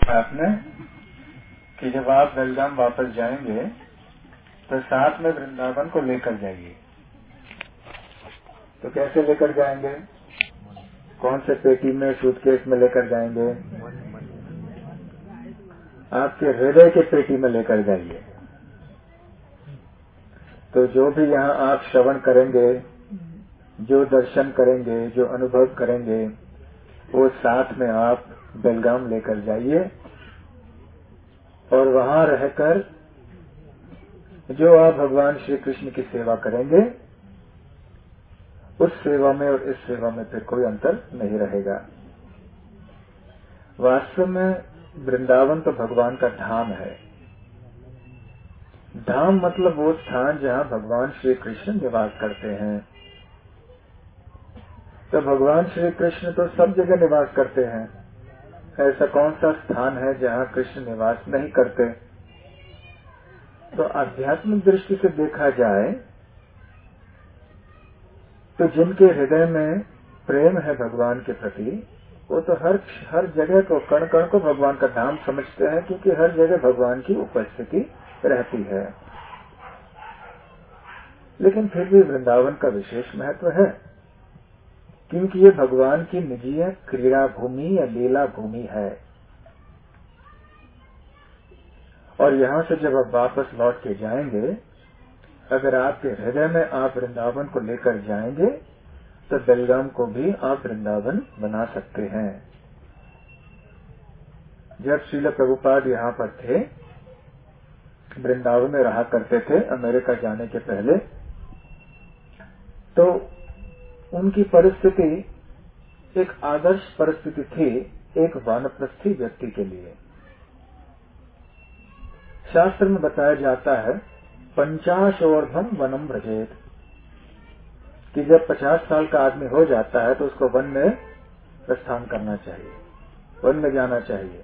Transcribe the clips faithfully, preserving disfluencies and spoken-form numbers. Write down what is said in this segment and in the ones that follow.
आपने कि जब आप बेलगाम वापस जाएंगे तो साथ में वृंदावन को लेकर जाइए। तो कैसे लेकर जाएंगे? कौन से पेटी में, सूटकेस में लेकर जाएंगे? आपके हृदय के पेटी में लेकर जाइए। तो जो भी यहाँ आप श्रवण करेंगे, जो दर्शन करेंगे, जो अनुभव करेंगे, वो साथ में आप बेलगाम लेकर जाइए और वहां रहकर जो आप भगवान श्री कृष्ण की सेवा करेंगे, उस सेवा में और इस सेवा में फिर कोई अंतर नहीं रहेगा। वास्तव में वृंदावन तो भगवान का धाम है। धाम मतलब वो स्थान जहाँ भगवान श्री कृष्ण निवास करते हैं। तो भगवान श्री कृष्ण तो सब जगह निवास करते हैं। ऐसा कौन सा स्थान है जहाँ कृष्ण निवास नहीं करते? तो आध्यात्मिक दृष्टि से देखा जाए तो जिनके हृदय में प्रेम है भगवान के प्रति, वो तो हर हर जगह को, कण कण को भगवान का धाम समझते हैं, क्योंकि हर जगह भगवान की उपस्थिति रहती है। लेकिन फिर भी वृंदावन का विशेष महत्व है, क्योंकि ये भगवान की निजी क्रीड़ा भूमि या लीला भूमि है। और यहाँ से जब आप वापस लौट के जाएंगे, अगर आपके हृदय में आप वृंदावन को लेकर जाएंगे तो बेलगाम को भी आप वृंदावन बना सकते हैं। जब श्रील प्रभुपाद यहाँ पर थे, वृंदावन में रहा करते थे अमेरिका जाने के पहले, तो उनकी परिस्थिति एक आदर्श परिस्थिति थी एक वानप्रस्थी व्यक्ति के लिए। शास्त्र में बताया जाता है पंचाशोर्ध्वम वनम व्रजेत, कि जब पचास साल का आदमी हो जाता है तो उसको वन में प्रस्थान करना चाहिए, वन में जाना चाहिए।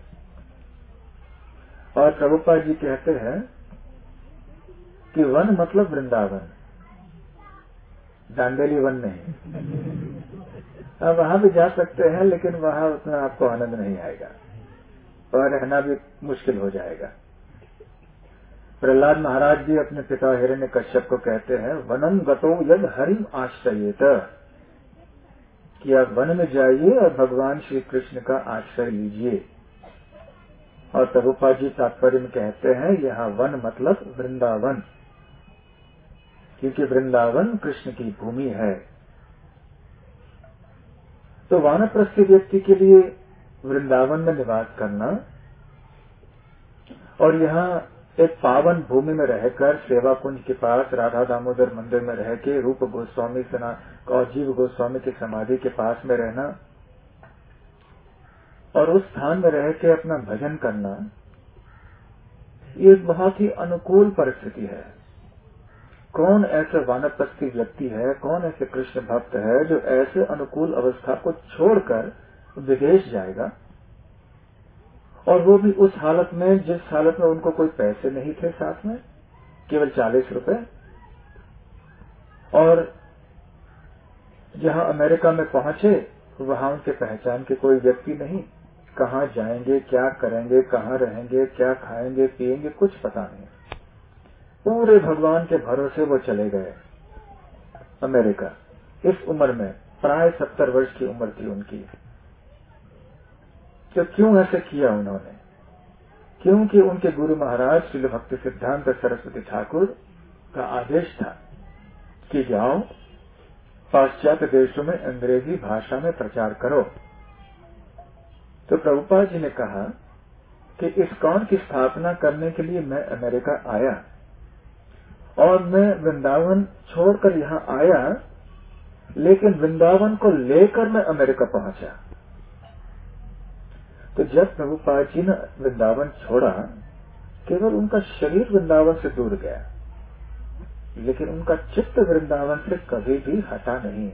और प्रभुपाद जी कहते हैं कि वन मतलब वृंदावन, दांडेली वन नहीं। अब वहां भी जा सकते हैं, लेकिन वहां उतना आपको आनंद नहीं आएगा और रहना भी मुश्किल हो जाएगा। प्रहलाद महाराज जी अपने पिता हिरण्यकश्यप को कहते हैं, वनम गतो यद हरिम आश्रयेत, कि आप वन में जाइए और भगवान श्री कृष्ण का आश्रय लीजिए। और प्रभुपाद जी तात्पर्य में कहते हैं, यहाँ वन मतलब वृंदावन, क्योंकि वृंदावन कृष्ण की भूमि है। तो वानप्रस्थी व्यक्ति के लिए वृंदावन में निवास करना और यहाँ एक पावन भूमि में रहकर सेवा कुंज के पास राधा दामोदर मंदिर में रह के रूप गोस्वामी सना और जीव गोस्वामी की समाधि के पास में रहना और उस स्थान में रह के अपना भजन करना, ये बहुत ही अनुकूल परिस्थिति है। कौन ऐसे वानप्रस्थी व्यक्ति है, कौन ऐसे कृष्ण भक्त है जो ऐसे अनुकूल अवस्था को छोड़कर विदेश जाएगा, और वो भी उस हालत में जिस हालत में उनको कोई पैसे नहीं थे साथ में, केवल चालीस रुपए। और जहां अमेरिका में पहुंचे वहां उनके पहचान के कोई व्यक्ति नहीं, कहाँ जाएंगे, क्या करेंगे, कहाँ रहेंगे, क्या खाएंगे पिएंगे, कुछ पता नहीं। पूरे भगवान के भरोसे वो चले गए अमेरिका। इस उम्र में, प्राय सत्तर वर्ष की उम्र थी उनकी। तो क्यों ऐसे किया उन्होंने? क्योंकि उनके गुरु महाराज श्री भक्ति सिद्धांत सरस्वती ठाकुर का आदेश था कि जाओ पाश्चात्य देशों में अंग्रेजी भाषा में प्रचार करो। तो प्रभुपाद जी ने कहा कि इस्कॉन की स्थापना करने के लिए मैं अमेरिका आया और मैं वृंदावन छोड़कर यहाँ आया, लेकिन वृंदावन को लेकर मैं अमेरिका पहुंचा। तो जब प्रभुपाद जी ने वृंदावन छोड़ा, केवल उनका शरीर वृंदावन से दूर गया, लेकिन उनका चित्त वृंदावन से कभी भी हटा नहीं।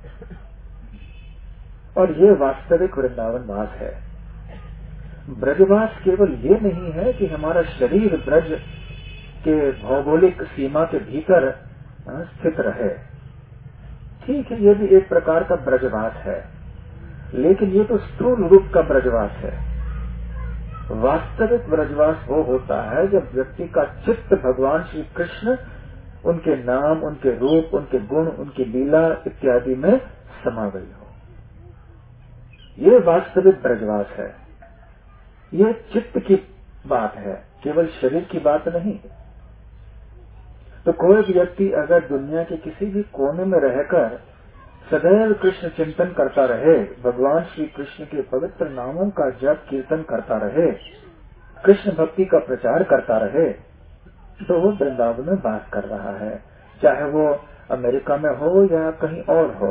और ये वास्तविक वृंदावन वास है। ब्रजवास केवल ये नहीं है कि हमारा शरीर ब्रज के भौगोलिक सीमा के भीतर स्थित रहे। ठीक है, ये भी एक प्रकार का ब्रजवास है, लेकिन ये तो स्थूल रूप का ब्रजवास है। वास्तविक ब्रजवास वो होता है जब व्यक्ति का चित्त भगवान श्री कृष्ण, उनके नाम, उनके रूप, उनके गुण, उनकी लीला इत्यादि में समा गई हो। ये वास्तविक ब्रजवास है। ये चित्त की बात है, केवल शरीर की बात नहीं। तो कोई व्यक्ति अगर दुनिया के किसी भी कोने में रहकर सदैव कृष्ण चिंतन करता रहे, भगवान श्री कृष्ण के पवित्र नामों का जप कीर्तन करता रहे, कृष्ण भक्ति का प्रचार करता रहे, तो वो वृंदावन में वास कर रहा है, चाहे वो अमेरिका में हो या कहीं और हो।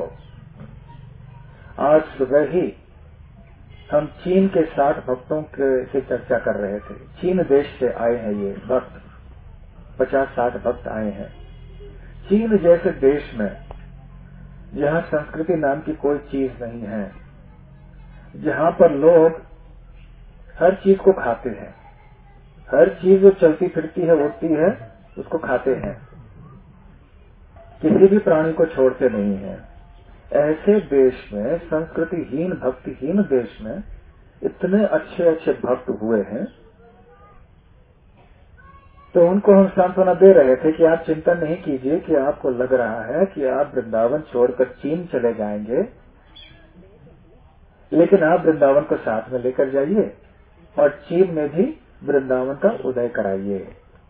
आज सुबह ही हम चीन के साठ भक्तों के से चर्चा कर रहे थे। चीन देश से आए हैं ये भक्त, पचास साठ भक्त आए हैं। चीन जैसे देश में जहाँ संस्कृति नाम की कोई चीज नहीं है, जहाँ पर लोग हर चीज को खाते हैं, हर चीज जो चलती फिरती है, उड़ती है, उसको खाते हैं, किसी भी प्राणी को छोड़ते नहीं हैं। ऐसे देश में, संस्कृतिहीन भक्तिहीन देश में इतने अच्छे अच्छे भक्त हुए हैं, तो उनको हम सांत्वना दे रहे थे कि आप चिंता नहीं कीजिए कि आपको लग रहा है कि आप वृंदावन छोड़कर चीन चले जाएंगे, लेकिन आप वृंदावन को साथ में लेकर जाइए और चीन में भी वृंदावन का उदय कराइए।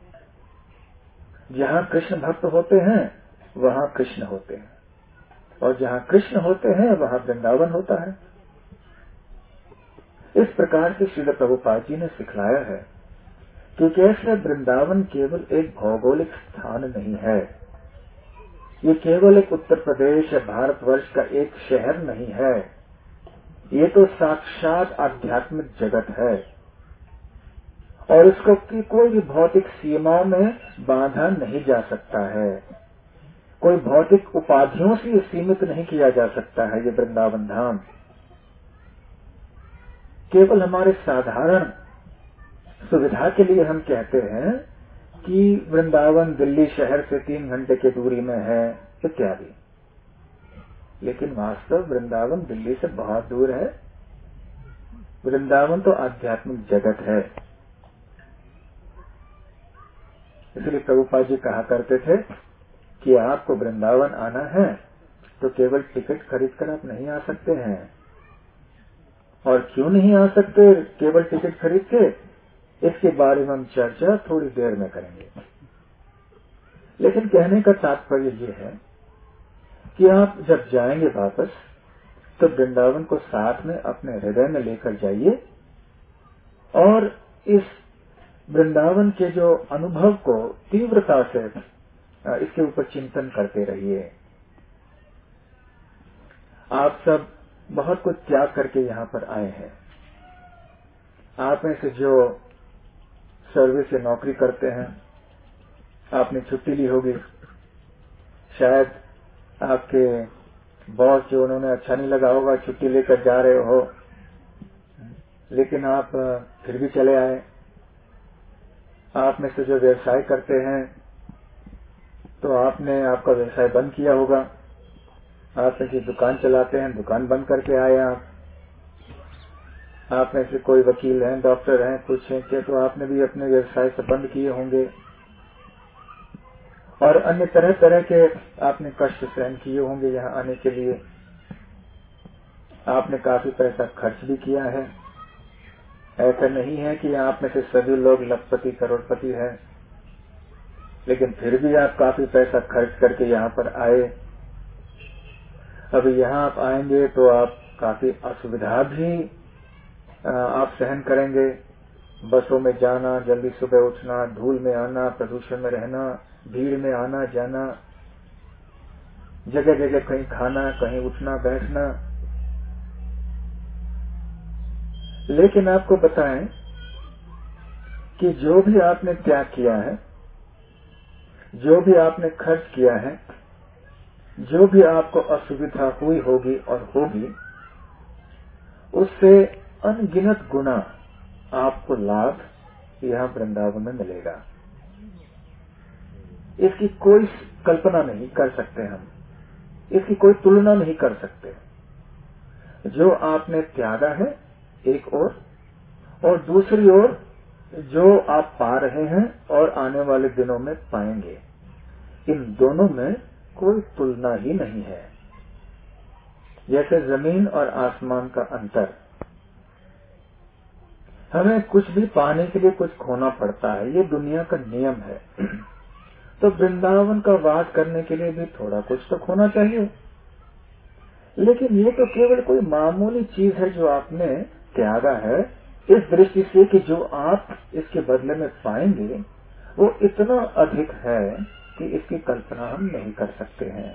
जहाँ कृष्ण भक्त होते हैं वहाँ कृष्ण होते हैं, और जहाँ कृष्ण होते हैं वहाँ वृंदावन होता है। इस प्रकार से श्रील प्रभुपाद जी ने सिखलाया है कि कैसे वृंदावन केवल एक भौगोलिक स्थान नहीं है, ये केवल एक उत्तर प्रदेश या भारतवर्ष का एक शहर नहीं है, ये तो साक्षात आध्यात्मिक जगत है, और इसको की कोई भी भौतिक सीमाओं में बांधा नहीं जा सकता है, कोई भौतिक उपाधियों से सीमित नहीं किया जा सकता है। ये वृंदावन धाम केवल हमारे साधारण सुविधा के लिए हम कहते हैं कि वृंदावन दिल्ली शहर से तीन घंटे की दूरी में है इत्यादि, लेकिन वास्तव वृंदावन दिल्ली से बहुत दूर है। वृंदावन तो आध्यात्मिक जगत है। इसलिए प्रभुपाद जी कहा करते थे कि आपको वृंदावन आना है तो केवल टिकट खरीद कर आप नहीं आ सकते हैं। और क्यों नहीं आ सकते केवल टिकट खरीद के, इसके बारे में हम चर्चा थोड़ी देर में करेंगे। लेकिन कहने का तात्पर्य ये है कि आप जब जाएंगे वापस तो वृंदावन को साथ में अपने हृदय में लेकर जाइए और इस वृंदावन के जो अनुभव को तीव्रता से इसके ऊपर चिंतन करते रहिए। आप सब बहुत कुछ त्याग करके यहाँ पर आए हैं। आप में से जो सर्विस या नौकरी करते हैं, आपने छुट्टी ली होगी, शायद आपके बॉस जो उन्होंने अच्छा नहीं लगा होगा, छुट्टी लेकर जा रहे हो, लेकिन आप फिर भी चले आए। आप में से जो व्यवसाय करते हैं तो आपने आपका व्यवसाय बंद किया होगा, आप में से दुकान चलाते हैं, दुकान बंद करके आए आप। आप में से कोई वकील हैं, डॉक्टर हैं, कुछ हैं क्या, तो आपने भी अपने व्यवसाय से बंद किए होंगे, और अन्य तरह तरह के आपने कष्ट सहन किए होंगे यहाँ आने के लिए। आपने काफी पैसा खर्च भी किया है। ऐसा नहीं है कि आप में से सभी लोग लखपति करोड़पति हैं, लेकिन फिर भी आप काफी पैसा खर्च करके यहाँ पर आए। अभी यहाँ आप आएंगे तो आप काफी असुविधा भी आप सहन करेंगे। बसों में जाना, जल्दी सुबह उठना, धूल में आना, प्रदूषण में रहना, भीड़ में आना जाना, जगह जगह कहीं खाना, कहीं उठना बैठना। लेकिन आपको बताएं कि जो भी आपने त्याग किया है, जो भी आपने खर्च किया है, जो भी आपको असुविधा हुई होगी और होगी, उससे अनगिनत गुना आपको लाभ यहाँ वृंदावन में मिलेगा। इसकी कोई कल्पना नहीं कर सकते हम, इसकी कोई तुलना नहीं कर सकते। जो आपने त्यागा है एक ओर, और दूसरी ओर जो आप पा रहे हैं और आने वाले दिनों में पाएंगे, इन दोनों में कोई तुलना ही नहीं है। जैसे जमीन और आसमान का अंतर। हमें कुछ भी पाने के लिए कुछ खोना पड़ता है, ये दुनिया का नियम है। तो वृंदावन का वास करने के लिए भी थोड़ा कुछ तो खोना चाहिए। लेकिन ये तो केवल कोई मामूली चीज है जो आपने त्यागा है, इस दृष्टि से कि जो आप इसके बदले में पाएंगे वो इतना अधिक है कि इसकी कल्पना हम नहीं कर सकते हैं।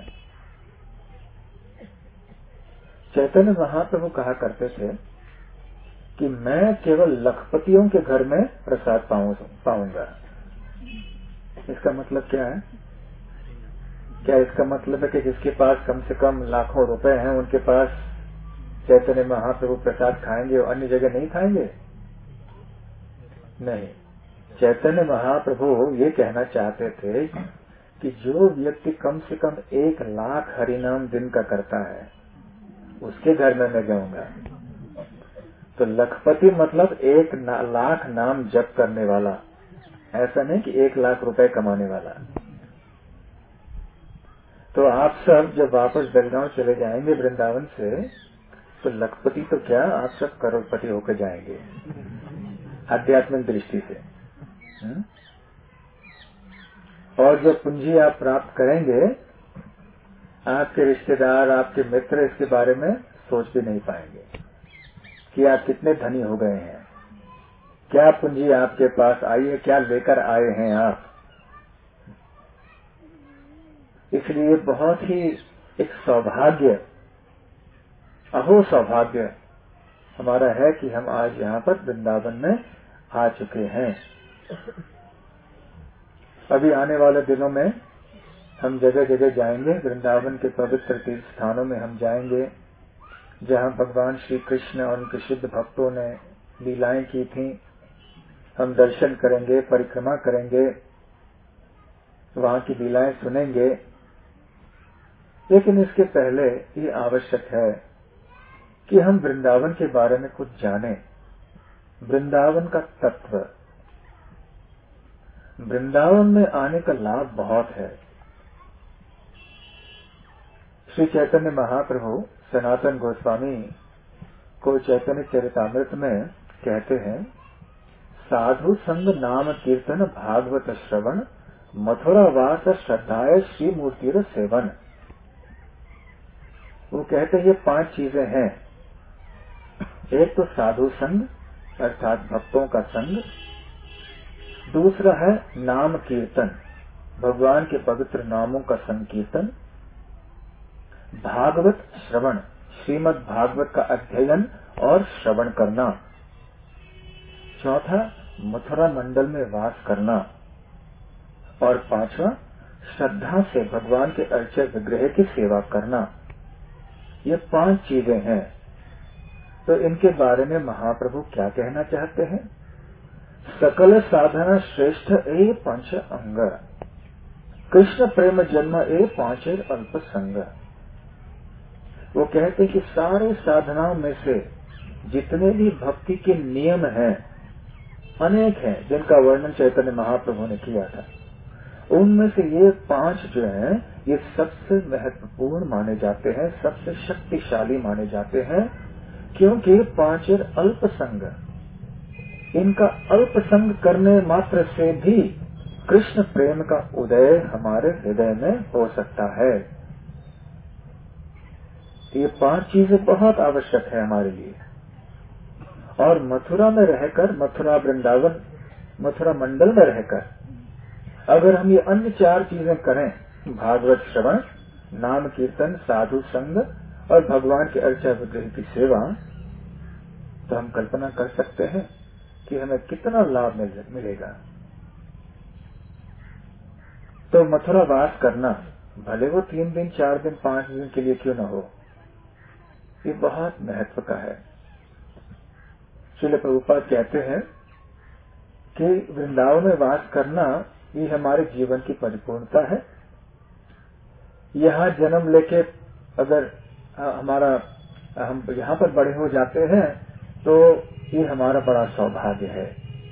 चैतन्य महाप्रभु कहा करते थे कि मैं केवल लखपतियों के घर में प्रसाद पाऊंगा। इसका मतलब क्या है? क्या इसका मतलब है कि जिसके पास कम से कम लाखों रुपए हैं उनके पास चैतन्य महाप्रभु प्रसाद खाएंगे और अन्य जगह नहीं खाएंगे? नहीं, चैतन्य महाप्रभु ये कहना चाहते थे कि जो व्यक्ति कम से कम एक लाख हरिनाम दिन का करता है उसके घर में मैं जाऊंगा। तो लखपति मतलब एक ना, लाख नाम जप करने वाला, ऐसा नहीं कि एक लाख रुपए कमाने वाला। तो आप सब जब वापस बेलगांव चले जाएंगे वृंदावन से, तो लखपति तो क्या, आप सब करोड़पति होकर जाएंगे आध्यात्मिक दृष्टि से। हुँ? और जो पूंजी आप प्राप्त करेंगे, आपके रिश्तेदार, आपके मित्र इसके बारे में सोच भी नहीं पाएंगे कि आप कितने धनी हो गए हैं, क्या पूंजी आपके पास आई है, क्या लेकर आए हैं आप। इसलिए बहुत ही एक सौभाग्य, अहो सौभाग्य हमारा है कि हम आज यहाँ पर वृंदावन में आ चुके हैं। अभी आने वाले दिनों में हम जगह जगह जाएंगे, वृंदावन के पवित्र तीर्थ स्थानों में हम जाएंगे जहाँ भगवान श्री कृष्ण और उनके शुद्ध भक्तों ने लीलाएं की थी। हम दर्शन करेंगे, परिक्रमा करेंगे, वहाँ की लीलाएं सुनेंगे। लेकिन इसके पहले ये आवश्यक है कि हम वृंदावन के बारे में कुछ जानें, वृंदावन का तत्व। वृंदावन में आने का लाभ बहुत है। श्री चैतन्य महाप्रभु सनातन गोस्वामी को चैतन्य चरितामृत में कहते हैं, साधु संग नाम कीर्तन भागवत श्रवण मथुरा वास श्रद्धाय श्री मूर्तिर सेवन। वो कहते हैं ये पांच चीजें हैं। एक तो साधु संग अर्थात भक्तों का संग, दूसरा है नाम कीर्तन, भगवान के पवित्र नामों का संकीर्तन, भागवत श्रवण, श्रीमद् भागवत का अध्ययन और श्रवण करना, चौथा मथुरा मंडल में वास करना, और पांचवा श्रद्धा से भगवान के अर्चय विग्रह की सेवा करना। ये पांच चीजें हैं। तो इनके बारे में महाप्रभु क्या कहना चाहते हैं? सकल साधना श्रेष्ठ ए पंच अंग, कृष्ण प्रेम जन्म ए पांचे अल्प संग। वो कहते हैं कि सारे साधनाओं में से जितने भी भक्ति के नियम हैं, अनेक हैं जिनका वर्णन चैतन्य महाप्रभु ने किया था, उनमें से ये पांच जो हैं ये सबसे महत्वपूर्ण माने जाते हैं, सबसे शक्तिशाली माने जाते हैं, क्योंकि पांचेर अल्प संग, इनका अल्प संग करने मात्र से भी कृष्ण प्रेम का उदय हमारे हृदय में हो सकता है। ये पांच चीजें बहुत आवश्यक है हमारे लिए। और मथुरा में रहकर, मथुरा वृंदावन मथुरा मंडल में रहकर अगर हम ये अन्य चार चीजें करें, भागवत श्रवण, नाम कीर्तन, साधु संग और भगवान के अर्चा विग्रह की सेवा, तो हम कल्पना कर सकते हैं कि हमें कितना लाभ मिलेगा। तो मथुरा वास करना, भले वो तीन दिन, चार दिन, पांच दिन के लिए क्यों न हो, ये बहुत महत्व का है। श्रील प्रभुपाद कहते हैं कि वृंदावन में वास करना ये हमारे जीवन की परिपूर्णता है। यहाँ जन्म लेके अगर हमारा हम यहाँ पर बड़े हो जाते हैं तो ये हमारा बड़ा सौभाग्य है।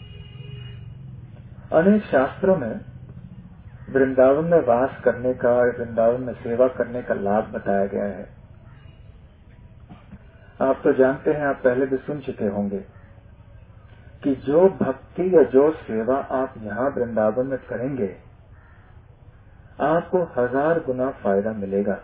अनेक शास्त्रों में वृंदावन में वास करने का और वृंदावन में सेवा करने का लाभ बताया गया है। आप तो जानते हैं, आप पहले भी सुन चुके होंगे कि जो भक्ति या जो सेवा आप यहाँ वृंदावन में करेंगे, आपको हजार गुना फायदा मिलेगा।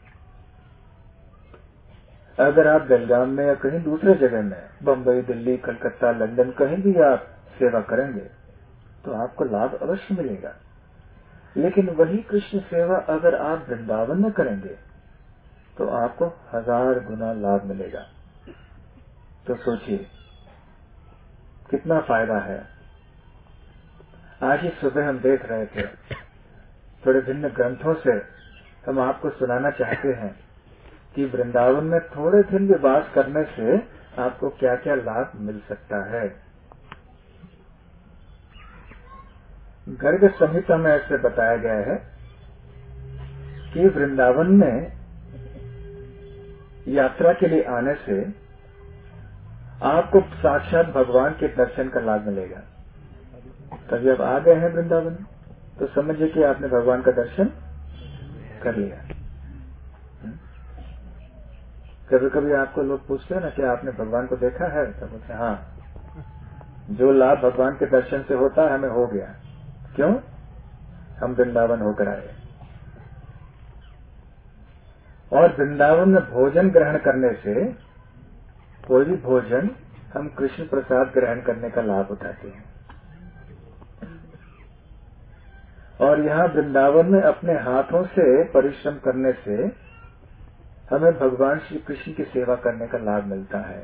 अगर आप बेलगाम में या कहीं दूसरे जगह में, बम्बई, दिल्ली, कलकत्ता, लंदन, कहीं भी आप सेवा करेंगे तो आपको लाभ अवश्य मिलेगा। लेकिन वही कृष्ण सेवा अगर आप वृंदावन में करेंगे तो आपको हजार गुना लाभ मिलेगा। तो सोचिए कितना फायदा है। आज ही सुबह हम देख रहे थे, थोड़े भिन्न ग्रंथों से हम आपको सुनाना चाहते हैं कि वृंदावन में थोड़े दिन भी वास करने से आपको क्या क्या लाभ मिल सकता है। गर्ग संहिता में ऐसे बताया गया है कि वृंदावन में यात्रा के लिए आने से आपको साक्षात भगवान के दर्शन का लाभ मिलेगा। कभी आप आ गए हैं वृंदावन तो समझिए कि आपने भगवान का दर्शन कर लिया। कभी कभी आपको लोग पूछते हैं ना कि आपने भगवान को देखा है, तो बोलते हाँ, जो लाभ भगवान के दर्शन से होता है हमें हो गया। क्यों? हम वृंदावन होकर आए। और वृंदावन में भोजन ग्रहण करने से, कोई भी भोजन हम कृष्ण प्रसाद ग्रहण करने का लाभ उठाते हैं। और यहाँ वृंदावन में अपने हाथों से परिश्रम करने से हमें भगवान श्री कृष्ण की सेवा करने का लाभ मिलता है।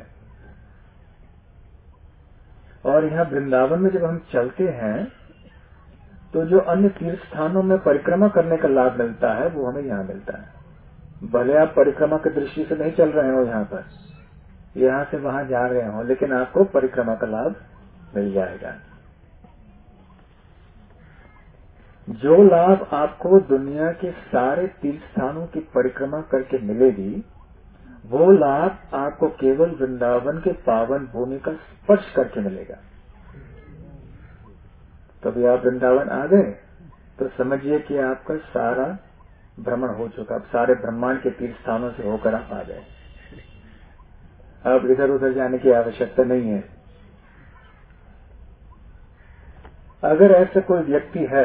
और यहाँ वृंदावन में जब हम चलते हैं तो जो अन्य तीर्थ स्थानों में परिक्रमा करने का लाभ मिलता है वो हमें यहाँ मिलता है। भले आप परिक्रमा की दृष्टि से नहीं चल रहे हो, यहाँ पर यहाँ से वहां जा रहे हो, लेकिन आपको परिक्रमा का लाभ मिल जाएगा। जो लाभ आपको दुनिया के सारे तीर्थ स्थानों की परिक्रमा करके मिलेगी, वो लाभ आपको केवल वृंदावन के पावन भूमि का स्पर्श करके मिलेगा। कभी आप वृंदावन आ गए तो समझिए कि आपका सारा भ्रमण हो चुका। अब सारे ब्रह्मांड के तीर्थ स्थानों से होकर आप आ गए। अब इधर उधर जाने की आवश्यकता नहीं है। अगर ऐसा कोई व्यक्ति है,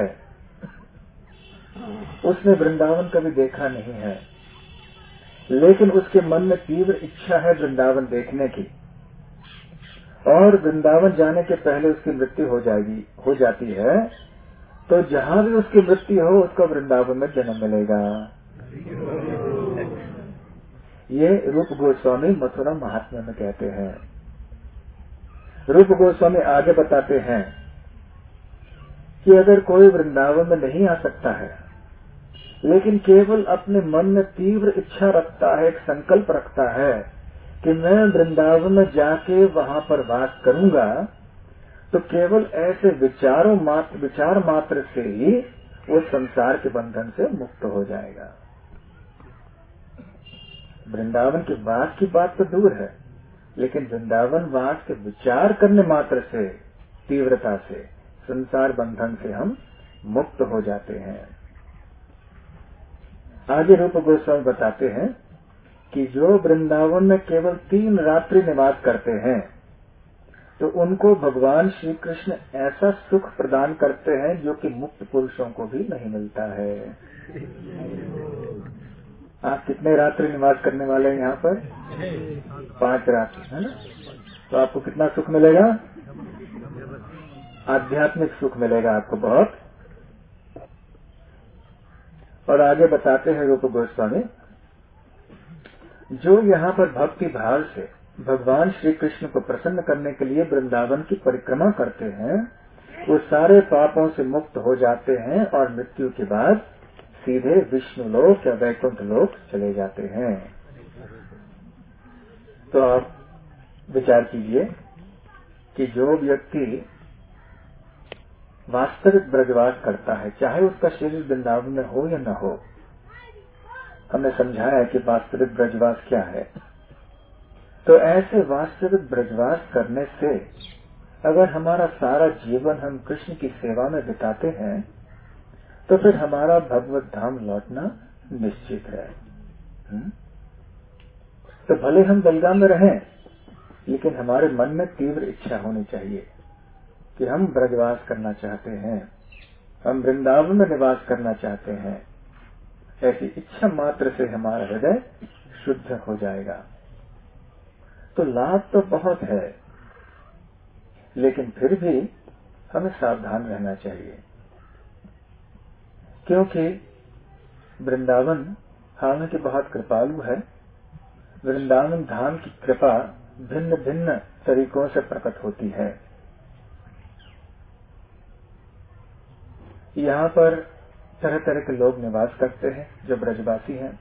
उसने वृंदावन कभी देखा नहीं है, लेकिन उसके मन में तीव्र इच्छा है वृंदावन देखने की, और वृंदावन जाने के पहले उसकी मृत्यु हो जाएगी हो जाती है, तो जहां भी उसकी मृत्यु हो उसको वृंदावन में जन्म मिलेगा। ये रूप गोस्वामी मथुरा महात्म्य में कहते हैं। रूप गोस्वामी आगे बताते हैं कि अगर कोई वृंदावन में नहीं आ सकता है, लेकिन केवल अपने मन में तीव्र इच्छा रखता है, एक संकल्प रखता है कि मैं वृंदावन में जाके वहां पर वास करूंगा, तो केवल ऐसे विचारों मात्र विचार मात्र से ही वो संसार के बंधन से मुक्त हो जाएगा। वृंदावन के वास की बात तो दूर है, लेकिन वृंदावन वास के विचार करने मात्र से, तीव्रता से, संसार बंधन से हम मुक्त हो जाते हैं। आगे रूप गोस्वामी बताते हैं कि जो वृंदावन में केवल तीन रात्रि निवास करते हैं, तो उनको भगवान श्री कृष्ण ऐसा सुख प्रदान करते हैं जो कि मुक्त पुरुषों को भी नहीं मिलता है। आप कितने रात्रि निवास करने वाले हैं यहाँ पर? पांच रात्रि, है ना? तो आपको कितना सुख मिलेगा? आध्यात्मिक सुख मिलेगा आपको बहुत। और आगे बताते हैं रूप गोस्वामी, जो यहाँ पर भक्ति भाव से भगवान श्री कृष्ण को प्रसन्न करने के लिए वृंदावन की परिक्रमा करते हैं, वो सारे पापों से मुक्त हो जाते हैं और मृत्यु के बाद सीधे विष्णु लोक या वैकुंठ लोक चले जाते हैं। तो आप विचार कीजिए कि जो व्यक्ति वास्तविक ब्रजवास करता है, चाहे उसका शरीर वृंदावन में हो या न हो, हमने समझाया कि वास्तविक ब्रजवास क्या है। तो ऐसे वास्तविक ब्रजवास करने से अगर हमारा सारा जीवन हम कृष्ण की सेवा में बिताते हैं तो फिर हमारा भगवत धाम लौटना निश्चित है। हुँ? तो भले हम बलगाम में रहें, लेकिन हमारे मन में तीव्र इच्छा होनी चाहिए कि हम ब्रजवास करना चाहते हैं, हम वृंदावन में निवास करना चाहते हैं। ऐसी इच्छा मात्र से हमारा हृदय शुद्ध हो जाएगा। तो लाभ तो बहुत है, लेकिन फिर भी हमें सावधान रहना चाहिए, क्योंकि वृंदावन हालांकि बहुत कृपालु है। वृंदावन धाम की कृपा भिन्न भिन्न तरीकों से प्रकट होती है। यहाँ पर तरह तरह के लोग निवास करते हैं जो ब्रजवासी हैं,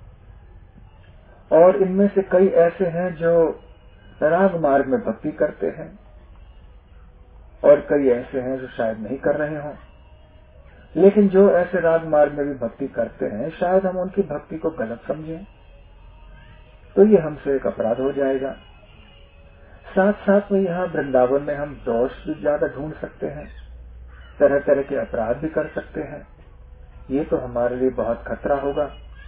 और इनमें से कई ऐसे हैं जो राग मार्ग में भक्ति करते हैं, और कई ऐसे हैं जो शायद नहीं कर रहे हों। लेकिन जो ऐसे राग मार्ग में भी भक्ति करते हैं, शायद हम उनकी भक्ति को गलत समझें, तो ये हमसे एक अपराध हो जाएगा। साथ साथ में यहाँ वृंदावन में हम दोष भी ज्यादा ढूंढ सकते हैं, तरह तरह के अपराध भी कर सकते हैं। ये तो हमारे लिए बहुत खतरा होगा।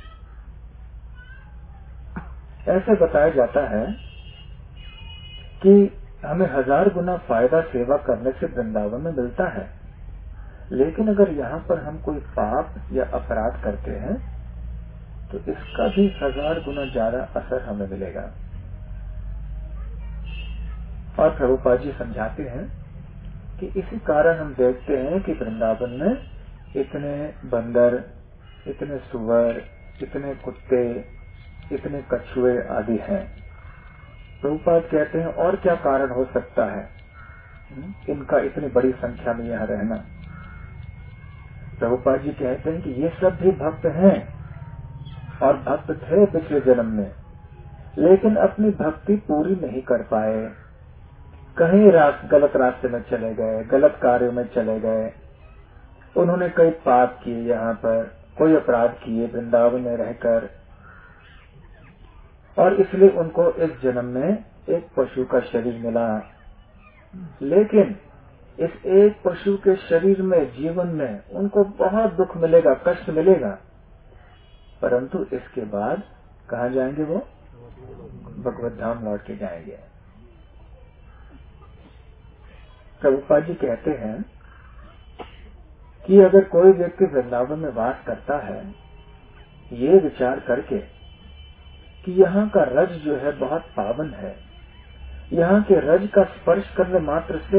ऐसे बताया जाता है कि हमें हजार गुना फायदा सेवा करने से वृंदावन में मिलता है, लेकिन अगर यहाँ पर हम कोई पाप या अपराध करते हैं तो इसका भी हजार गुना ज्यादा असर हमें मिलेगा। और प्रभुपाद जी समझाते हैं कि इसी कारण हम देखते हैं कि वृंदावन में इतने बंदर, इतने सुअर, इतने कुत्ते, इतने कछुए आदि हैं। प्रभुपाद कहते हैं और क्या कारण हो सकता है इनका इतनी बड़ी संख्या में यहाँ रहना। प्रभुपाद जी कहते हैं कि ये सब भी भक्त हैं और भक्त थे पिछले जन्म में, लेकिन अपनी भक्ति पूरी नहीं कर पाए, कहीं रास, गलत रास्ते में चले गए, गलत कार्यों में चले गए। उन्होंने कई पाप किए, यहाँ पर कोई अपराध किए वृंदावन में रहकर, और इसलिए उनको इस जन्म में एक पशु का शरीर मिला। लेकिन इस एक पशु के शरीर में, जीवन में उनको बहुत दुख मिलेगा, कष्ट मिलेगा, परंतु इसके बाद कहाँ जाएंगे? वो भगवत धाम लौट के जाएंगे। प्रभुपाद जी कहते हैं कि अगर कोई व्यक्ति वृंदावन में वास करता है, ये विचार करके कि यहाँ का रज जो है बहुत पावन है, यहाँ के रज का स्पर्श करने मात्र से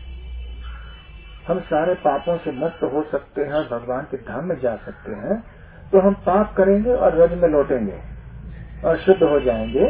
हम सारे पापों से मुक्त हो सकते हैं और भगवान के धाम में जा सकते हैं, तो हम पाप करेंगे और रज में लौटेंगे और शुद्ध हो जाएंगे।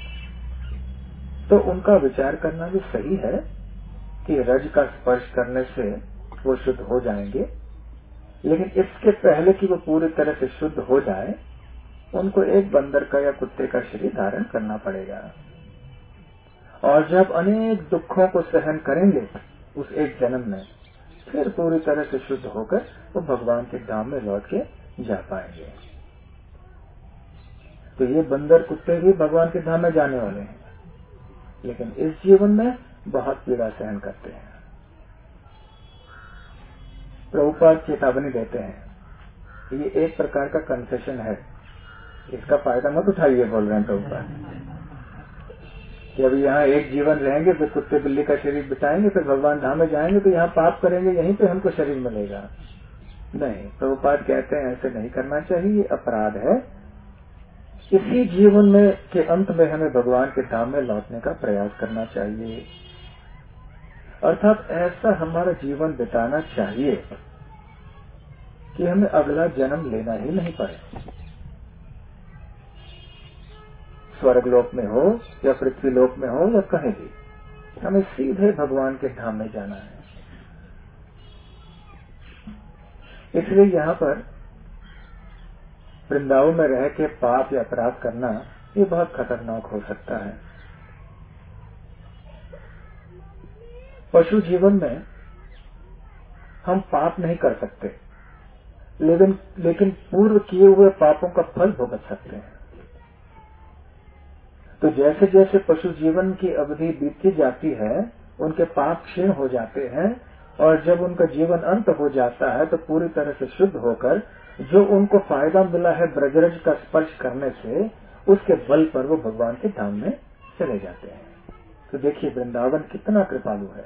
तो उनका विचार करना भी सही है कि रज का स्पर्श करने से वो शुद्ध हो जाएंगे, लेकिन इसके पहले कि वो पूरी तरह से शुद्ध हो जाए, उनको एक बंदर का या कुत्ते का शरीर धारण करना पड़ेगा। और जब अनेक दुखों को सहन करेंगे उस एक जन्म में, फिर पूरी तरह से शुद्ध होकर वो भगवान के धाम में लौट के जा पाएंगे। तो ये बंदर कुत्ते भी भगवान के धाम में जाने वाले हैं, लेकिन इस जीवन में बहुत पीड़ा सहन करते हैं। प्रभुपाद चेतावनी देते हैं, ये एक प्रकार का कंसेशन है, इसका फायदा मत उठाइए, बोल रहे हैं प्रभुपाद कि अभी यहाँ एक जीवन रहेंगे, फिर कुत्ते बिल्ली का शरीर बिताएंगे, फिर भगवान धाम में जाएंगे तो यहाँ पाप करेंगे, यहीं पे हमको शरीर मिलेगा। नहीं, प्रभुपाद कहते हैं ऐसे नहीं करना चाहिए, ये अपराध है। इसी जीवन में के अंत में हमें भगवान के धाम में लौटने का प्रयास करना चाहिए, अर्थात ऐसा हमारा जीवन बिताना चाहिए कि हमें अगला जन्म लेना ही नहीं पड़े। स्वर्गलोक में हो या पृथ्वी लोक में हो या कहीं भी, हमें सीधे भगवान के धाम में जाना है। इसलिए यहाँ पर वृंदावन में रह के पाप या अपराध करना ये बहुत खतरनाक हो सकता है। पशु जीवन में हम पाप नहीं कर सकते, लेकिन लेकिन पूर्व किए हुए पापों का फल भुगत सकते हैं। तो जैसे जैसे पशु जीवन की अवधि बीतती जाती है, उनके पाप क्षीण हो जाते हैं, और जब उनका जीवन अंत हो जाता है तो पूरी तरह से शुद्ध होकर जो उनको फायदा मिला है ब्रजरज का स्पर्श करने से, उसके बल पर वो भगवान के धाम में चले जाते हैं। तो देखिए वृंदावन कितना कृपालु है।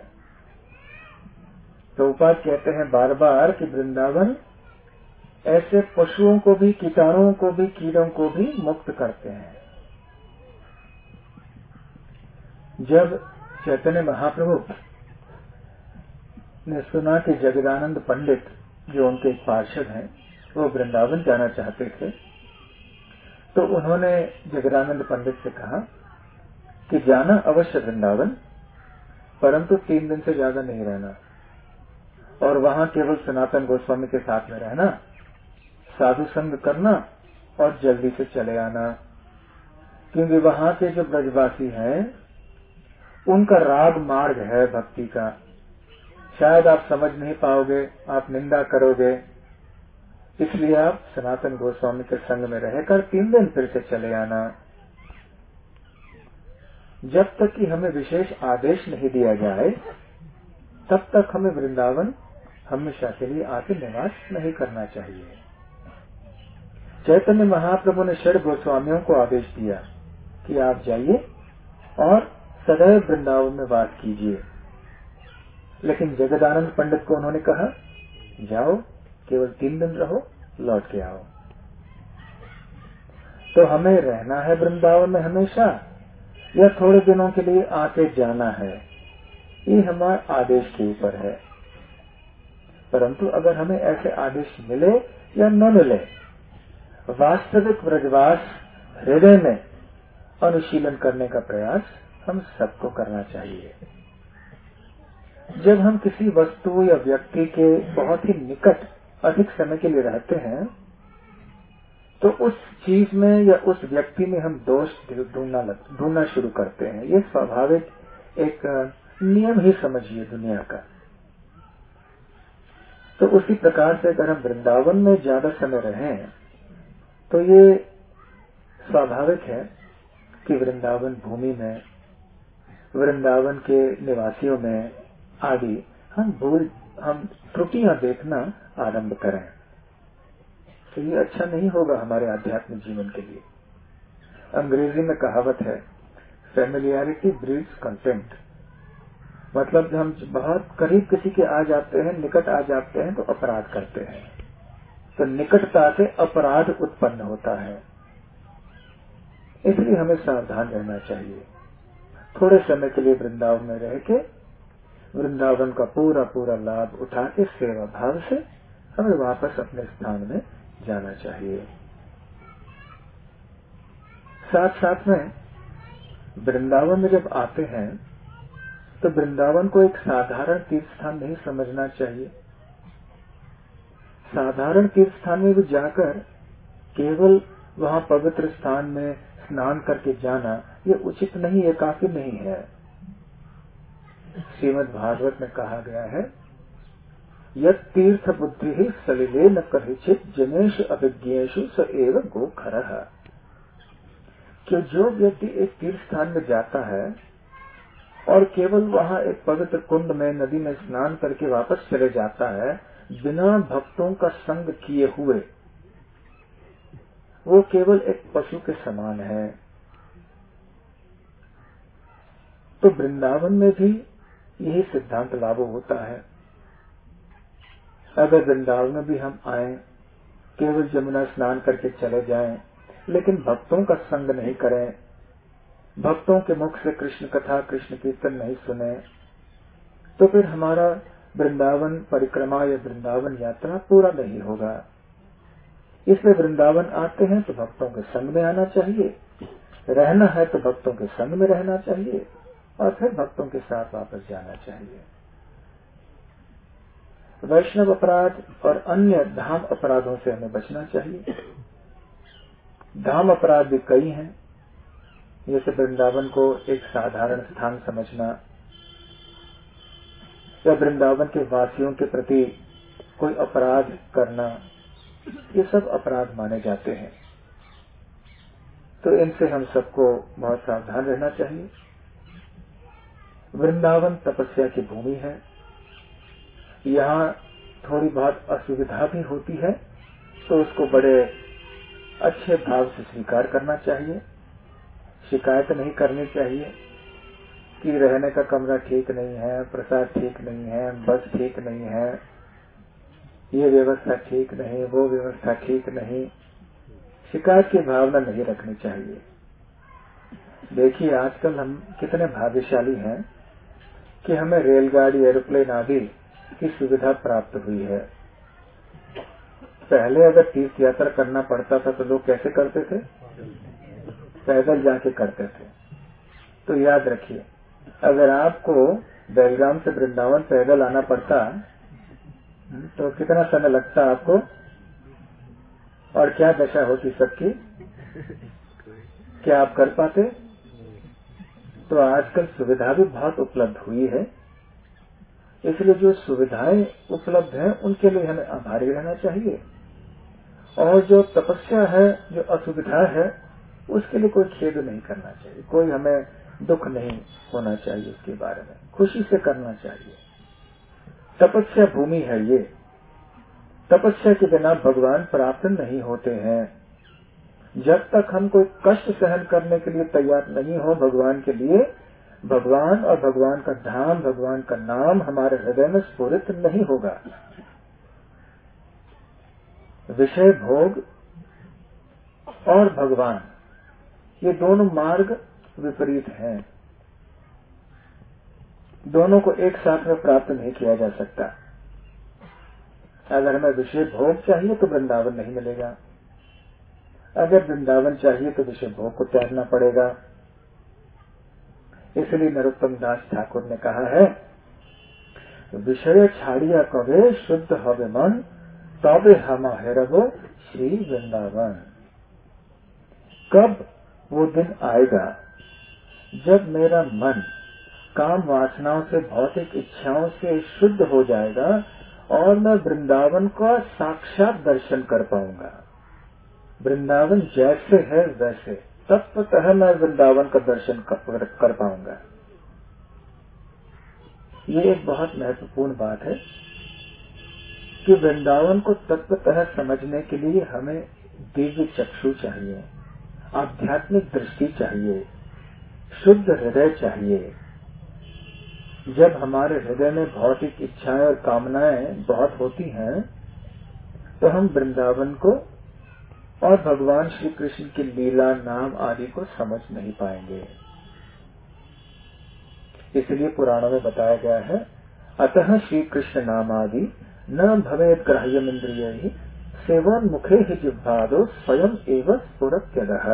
तो उपाध्याय कहते हैं बार बार कि वृंदावन ऐसे पशुओं को भी, कीटाणुओं को भी, कीड़ों को भी मुक्त करते हैं। जब चैतन्य महाप्रभु ने सुना कि जगदानंद पंडित, जो उनके एक पार्षद हैं, वो वृंदावन जाना चाहते थे, तो उन्होंने जगदानंद पंडित से कहा कि जाना अवश्य वृंदावन, परंतु तीन दिन से ज्यादा नहीं रहना, और वहां केवल सनातन गोस्वामी के साथ में रहना, साधु संग करना और जल्दी से चले आना, क्योंकि वहां के जो ब्रजवासी हैं उनका राग मार्ग है भक्ति का, शायद आप समझ नहीं पाओगे, आप निंदा करोगे, इसलिए आप सनातन गोस्वामी के संग में रहकर तीन दिन फिर से चले आना। जब तक कि हमें विशेष आदेश नहीं दिया जाए, तब तक हमें वृंदावन हमेशा के लिए आके निवास नहीं करना चाहिए। चैतन्य महाप्रभु ने षड गोस्वामियों को आदेश दिया कि आप जाइए और सदैव वृंदावन में वास कीजिए, लेकिन जगदानंद पंडित को उन्होंने कहा जाओ, केवल तीन दिन रहो, लौट के आओ। तो हमें रहना है वृंदावन में हमेशा, या थोड़े दिनों के लिए आके जाना है, ये हमारे आदेश के ऊपर है। परंतु अगर हमें ऐसे आदेश मिले या न मिले, वास्तविक ब्रजवास हृदय में अनुशीलन करने का प्रयास हम सबको करना चाहिए। जब हम किसी वस्तु या व्यक्ति के बहुत ही निकट अधिक समय के लिए रहते हैं, तो उस चीज में या उस व्यक्ति में हम दोष ढूंढना ढूंढना शुरू करते हैं। ये स्वाभाविक एक नियम ही समझिए दुनिया का। तो उसी प्रकार से अगर हम वृंदावन में ज्यादा समय रहें, तो ये स्वाभाविक है कि वृंदावन भूमि में, वृंदावन के निवासियों में आदि हम भूल हम त्रुटियां देखना आरंभ करें। तो ये अच्छा नहीं होगा हमारे आध्यात्मिक जीवन के लिए। अंग्रेजी में कहावत है, फेमिलियरिटी ब्रीड्स कंटेम्प्ट। मतलब हम बहुत करीब किसी के आ जाते हैं, निकट आ जाते हैं, तो अपराध करते हैं। तो निकटता से अपराध उत्पन्न होता है, इसलिए हमें सावधान रहना चाहिए। थोड़े समय के लिए वृंदावन में रह के वृंदावन का पूरा पूरा लाभ उठा के सेवा भाव से हमें वापस अपने स्थान में जाना चाहिए। साथ साथ में वृंदावन में जब आते हैं तो वृंदावन को एक साधारण तीर्थ स्थान नहीं समझना चाहिए। साधारण तीर्थ स्थान में भी जाकर केवल वहां पवित्र स्थान में स्नान करके जाना ये उचित नहीं है, काफी नहीं है। श्रीमद् भागवत में कहा गया है, यत् तीर्थ बुद्धि ही सलिले न कहिचित जनेश अभिज्ञेषु स एव गोखरः। कि जो व्यक्ति एक तीर्थ स्थान में जाता है और केवल वहां एक पवित्र कुंड में, नदी में स्नान करके वापस चले जाता है बिना भक्तों का संग किए हुए, वो केवल एक पशु के समान है। तो वृंदावन में भी यही सिद्धांत लागू होता है। अगर वृंदावन में भी हम आए, केवल जमुना स्नान करके चले जाएं, लेकिन भक्तों का संग नहीं करें, भक्तों के मुख से कृष्ण कथा, कृष्ण कीर्तन नहीं सुने, तो फिर हमारा वृंदावन परिक्रमा या वृंदावन यात्रा पूरा नहीं होगा। इसलिए वृंदावन आते हैं तो भक्तों के संग में आना चाहिए, रहना है तो भक्तों के संग में रहना चाहिए, और फिर भक्तों के साथ वापस जाना चाहिए। वैष्णव अपराध और अन्य धाम अपराधों से हमें बचना चाहिए। धाम अपराध भी कई हैं, जैसे वृंदावन को एक साधारण स्थान समझना, या वृंदावन के वासियों के प्रति कोई अपराध करना, ये सब अपराध माने जाते हैं। तो इनसे हम सबको बहुत सावधान रहना चाहिए। वृंदावन तपस्या की भूमि है। यहाँ थोड़ी बहुत असुविधा भी होती है तो उसको बड़े अच्छे भाव से स्वीकार करना चाहिए। शिकायत नहीं करनी चाहिए कि रहने का कमरा ठीक नहीं है, प्रसाद ठीक नहीं है, बस ठीक नहीं है, ये व्यवस्था ठीक नहीं, वो व्यवस्था ठीक नहीं। शिकायत की भावना नहीं रखनी चाहिए। देखिए आजकल हम कितने भाग्यशाली हैं कि हमें रेलगाड़ी, एरोप्लेन आदि की सुविधा प्राप्त हुई है। पहले अगर तीर्थ यात्रा करना पड़ता था तो लोग कैसे करते थे? पैदल जाके करते थे। तो याद रखिए, अगर आपको बेलगाम से वृंदावन पैदल आना पड़ता तो कितना समय लगता आपको और क्या दशा होती सबकी? क्या आप कर पाते? तो आजकल सुविधा भी बहुत उपलब्ध हुई है, इसलिए जो सुविधाएं उपलब्ध हैं उनके लिए हमें आभारी रहना चाहिए। और जो तपस्या है, जो असुविधा है, उसके लिए कोई खेद नहीं करना चाहिए, कोई हमें दुख नहीं होना चाहिए। इसके बारे में खुशी से करना चाहिए। तपस्या भूमि है ये। तपस्या के बिना भगवान प्राप्त नहीं होते हैं। जब तक हम कोई कष्ट सहन करने के लिए तैयार नहीं हो भगवान के लिए, भगवान और भगवान का धाम, भगवान का नाम हमारे हृदय में स्फुरित नहीं होगा। विषय भोग और भगवान, ये दोनों मार्ग विपरीत हैं। दोनों को एक साथ में प्राप्त नहीं किया जा सकता। अगर हमें विषय भोग चाहिए तो वृंदावन नहीं मिलेगा। अगर वृंदावन चाहिए तो विषय भोग को त्यागना पड़ेगा। इसलिए नरोत्तम दास ठाकुर ने कहा है, विषय छाड़िया कवे शुद्ध हवे मन, तबे हम हेरवो श्री वृंदावन। कब वो दिन आएगा जब मेरा मन काम वासनाओं से, भौतिक इच्छाओं से शुद्ध हो जाएगा और मैं वृंदावन का साक्षात दर्शन कर पाऊंगा। वृंदावन जैसे है वैसे, तत्वतः मैं वृंदावन का दर्शन कर, कर पाऊंगा। ये एक बहुत महत्वपूर्ण बात है कि वृंदावन को तत्वतः समझने के लिए हमें दिव्य चक्षु चाहिए, आध्यात्मिक दृष्टि चाहिए, शुद्ध हृदय चाहिए। जब हमारे हृदय में भौतिक इच्छाएं और कामनाएं बहुत होती हैं तो हम वृंदावन को और भगवान श्री कृष्ण की लीला, नाम आदि को समझ नहीं पाएंगे। इसलिए पुराणों में बताया गया है, अतः श्री कृष्ण नाम आदि न भवेत् ग्राह्यम् इंद्रियैः सेवन मुखे ही जिह्वादो स्वयं एव स्फुरत्यदः।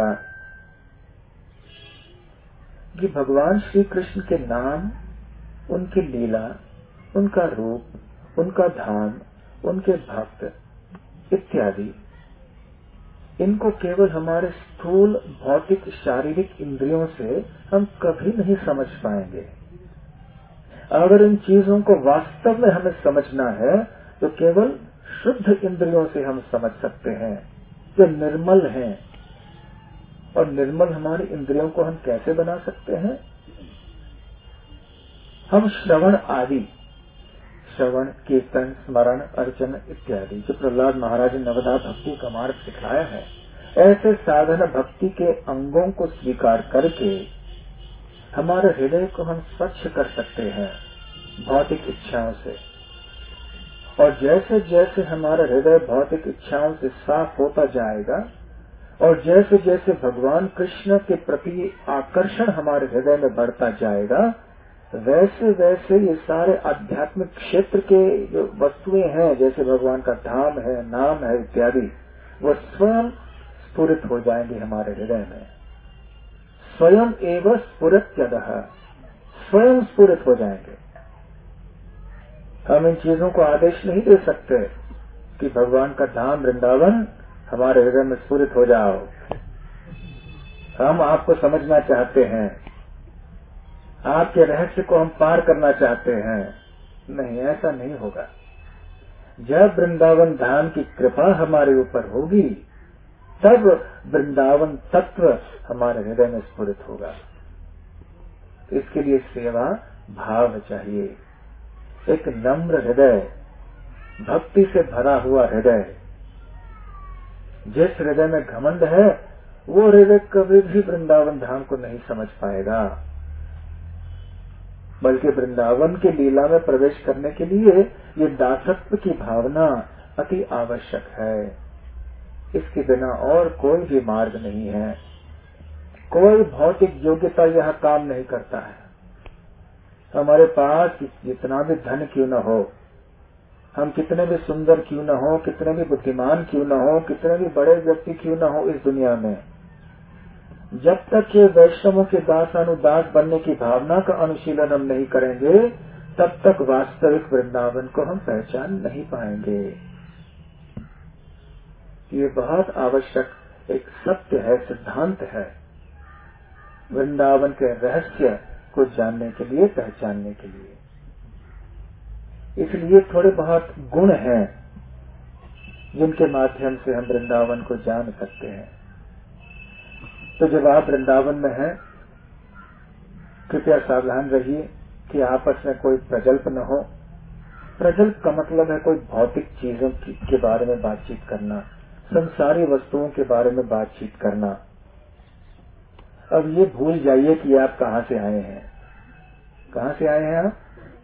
कि भगवान श्री कृष्ण के नाम, उनकी लीला, उनका रूप, उनका धाम, उनके भक्त इत्यादि, इनको केवल हमारे स्थूल भौतिक शारीरिक इंद्रियों से हम कभी नहीं समझ पाएंगे। अगर इन चीजों को वास्तव में हमें समझना है तो केवल शुद्ध इंद्रियों से हम समझ सकते हैं, जो निर्मल हैं। और निर्मल हमारी इंद्रियों को हम कैसे बना सकते हैं? हम श्रवण आदि, श्रवण, कीर्तन, स्मरण, अर्चन इत्यादि, जो प्रहलाद महाराज ने नवधा भक्ति का मार्ग सिखाया है, ऐसे साधन भक्ति के अंगों को स्वीकार करके हमारे हृदय को हम स्वच्छ कर सकते हैं भौतिक इच्छाओं से। और जैसे जैसे हमारा हृदय भौतिक इच्छाओं से साफ होता जाएगा और जैसे जैसे भगवान कृष्ण के प्रति आकर्षण हमारे हृदय में बढ़ता जाएगा, वैसे वैसे ये सारे आध्यात्मिक क्षेत्र के जो वस्तुएं हैं, जैसे भगवान का धाम है, नाम है इत्यादि, वो स्वयं स्फुरित हो जाएंगे हमारे हृदय में। स्वयं एव स्फुरत्यदः, स्वयं स्फुरित हो जाएंगे। हम इन चीजों को आदेश नहीं दे सकते कि भगवान का धाम वृंदावन हमारे हृदय में स्फुरित हो जाओ। हम आपको समझना चाहते हैं, आपके रहस्य को हम पार करना चाहते हैं। नहीं, ऐसा नहीं होगा। जब वृंदावन धाम की कृपा हमारे ऊपर होगी तब वृंदावन तत्व हमारे हृदय में स्फुरित होगा। इसके लिए सेवा भाव चाहिए, एक नम्र हृदय, भक्ति से भरा हुआ हृदय। जिस हृदय में घमंड है वो हृदय कभी भी वृंदावन धाम को नहीं समझ पाएगा, बल्कि वृंदावन की लीला में प्रवेश करने के लिए ये दासत्व की भावना अति आवश्यक है। इसके बिना और कोई भी मार्ग नहीं है। कोई भौतिक योग्यता यह काम नहीं करता है। हमारे पास जितना भी धन क्यों न हो, हम कितने भी सुंदर क्यों न हो, कितने भी बुद्धिमान क्यों न हो, कितने भी बड़े व्यक्ति क्यों न हो इस दुनिया में, जब तक ये वैष्णवों के दास अनुदास बनने की भावना का अनुशीलन हम नहीं करेंगे, तब तक वास्तविक वृंदावन को हम पहचान नहीं पाएंगे। ये बहुत आवश्यक एक सत्य है, सिद्धांत है, वृंदावन के रहस्य को जानने के लिए, पहचानने के लिए। इसलिए थोड़े बहुत गुण हैं जिनके माध्यम से हम वृंदावन को जान सकते हैं। तो जब आप वृंदावन में हैं, कृपया सावधान रहिए कि आपस में कोई प्रजल्प न हो। प्रजल्प का मतलब है कोई भौतिक चीजों के बारे में बातचीत करना, संसारी वस्तुओं के बारे में बातचीत करना। अब ये भूल जाइए कि आप कहाँ से आए हैं। कहाँ से आए हैं आप?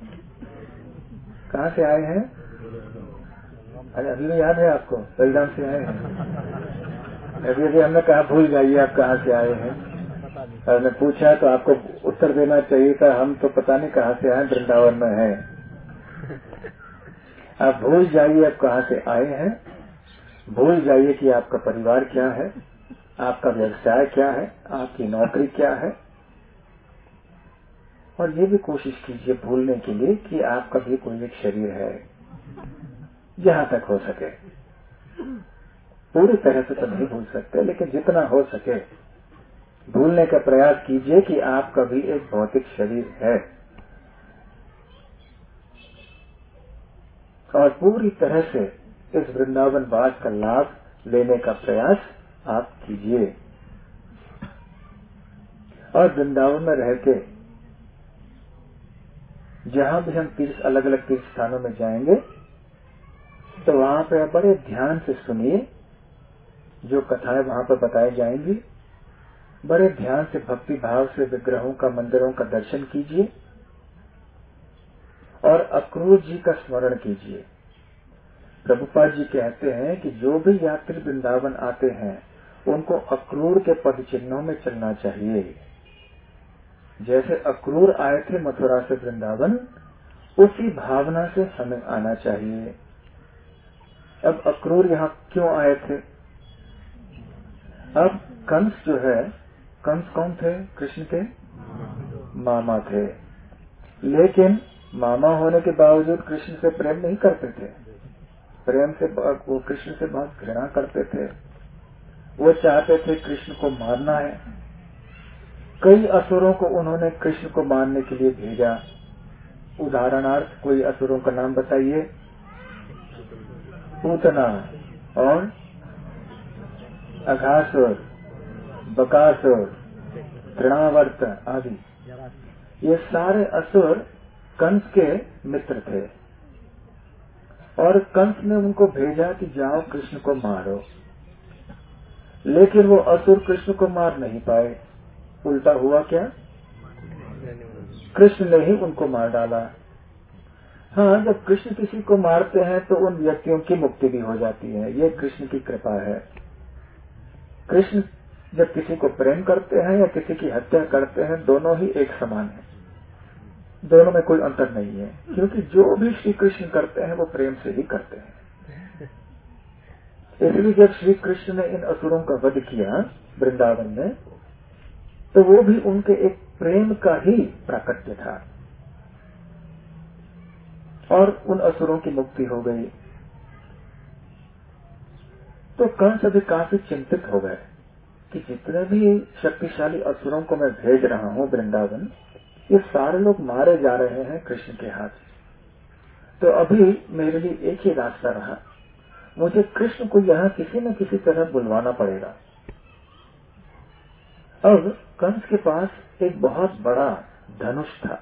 कहाँ से आए हैं? अरे अभी भी याद है आपको? बलिदान से आए हैं। अभी अभी हमने कहा भूल जाइए आप कहाँ से आए हैं। और मैं पूछा तो आपको उत्तर देना चाहिए था, हम तो पता नहीं कहाँ से आए, वृंदावन में हैं। आप भूल जाइए आप कहाँ से आए हैं, भूल जाइए कि आपका परिवार क्या है, आपका व्यवसाय क्या है, आपकी नौकरी क्या है, और ये भी कोशिश कीजिए भूलने के लिए कि आपका भी कोई एक शरीर है, जहाँ तक हो सके। पूरी तरह से तो नहीं भूल सकते, लेकिन जितना हो सके भूलने का प्रयास कीजिए कि आपका भी एक भौतिक शरीर है, और पूरी तरह से इस वृंदावन वास का लाभ लेने का प्रयास आप कीजिए। और वृंदावन में रह के जहां भी हम तीर्थ, अलग अलग तीर्थ स्थानों में जाएंगे तो वहां पर बड़े ध्यान से सुनिए जो कथाएं वहां पर बताई जाएंगी। बड़े ध्यान से भक्ति भाव से विग्रहों का, मंदिरों का दर्शन कीजिए और अक्रूर जी का स्मरण कीजिए। प्रभुपाद जी कहते हैं कि जो भी यात्री वृंदावन आते हैं उनको अक्रूर के पद चिन्हों में चलना चाहिए। जैसे अक्रूर आए थे मथुरा से वृंदावन, उसी भावना से हमें आना चाहिए। अब अक्रूर यहाँ क्यों आए थे? अब कंस जो है, कंस कौन थे? कृष्ण के मामा थे, लेकिन मामा होने के बावजूद कृष्ण से प्रेम नहीं करते थे। प्रेम से वो कृष्ण से बहुत घृणा करते थे। वो चाहते थे कृष्ण को मारना है। कई असुरों को उन्होंने कृष्ण को मारने के लिए भेजा। उदाहरणार्थ कोई असुरों का नाम बताइए। पूतना और अघासुर, बकासुर, तृणावर्त आदि, ये सारे असुर कंस के मित्र थे और कंस ने उनको भेजा कि जाओ कृष्ण को मारो। लेकिन वो असुर कृष्ण को मार नहीं पाए। उल्टा हुआ क्या? कृष्ण ने ही उनको मार डाला। हाँ, जब कृष्ण किसी को मारते हैं तो उन व्यक्तियों की मुक्ति भी हो जाती है। ये कृष्ण की कृपा है। कृष्ण जब किसी को प्रेम करते हैं या किसी की हत्या करते हैं, दोनों ही एक समान है, दोनों में कोई अंतर नहीं है, क्योंकि जो भी श्री कृष्ण करते हैं वो प्रेम से ही करते हैं। इसलिए जब श्री कृष्ण ने इन असुरों का वध किया वृंदावन में, तो वो भी उनके एक प्रेम का ही प्राकट्य था और उन असुरों की मुक्ति हो गई। तो कंस अभी काफी चिंतित हो गए कि जितने भी शक्तिशाली असुरों को मैं भेज रहा हूँ वृंदावन, ये सारे लोग मारे जा रहे हैं कृष्ण के हाथ। तो अभी मेरे लिए एक ही रास्ता रहा, मुझे कृष्ण को यहाँ किसी न किसी तरह बुलवाना पड़ेगा। अब कंस के पास एक बहुत बड़ा धनुष था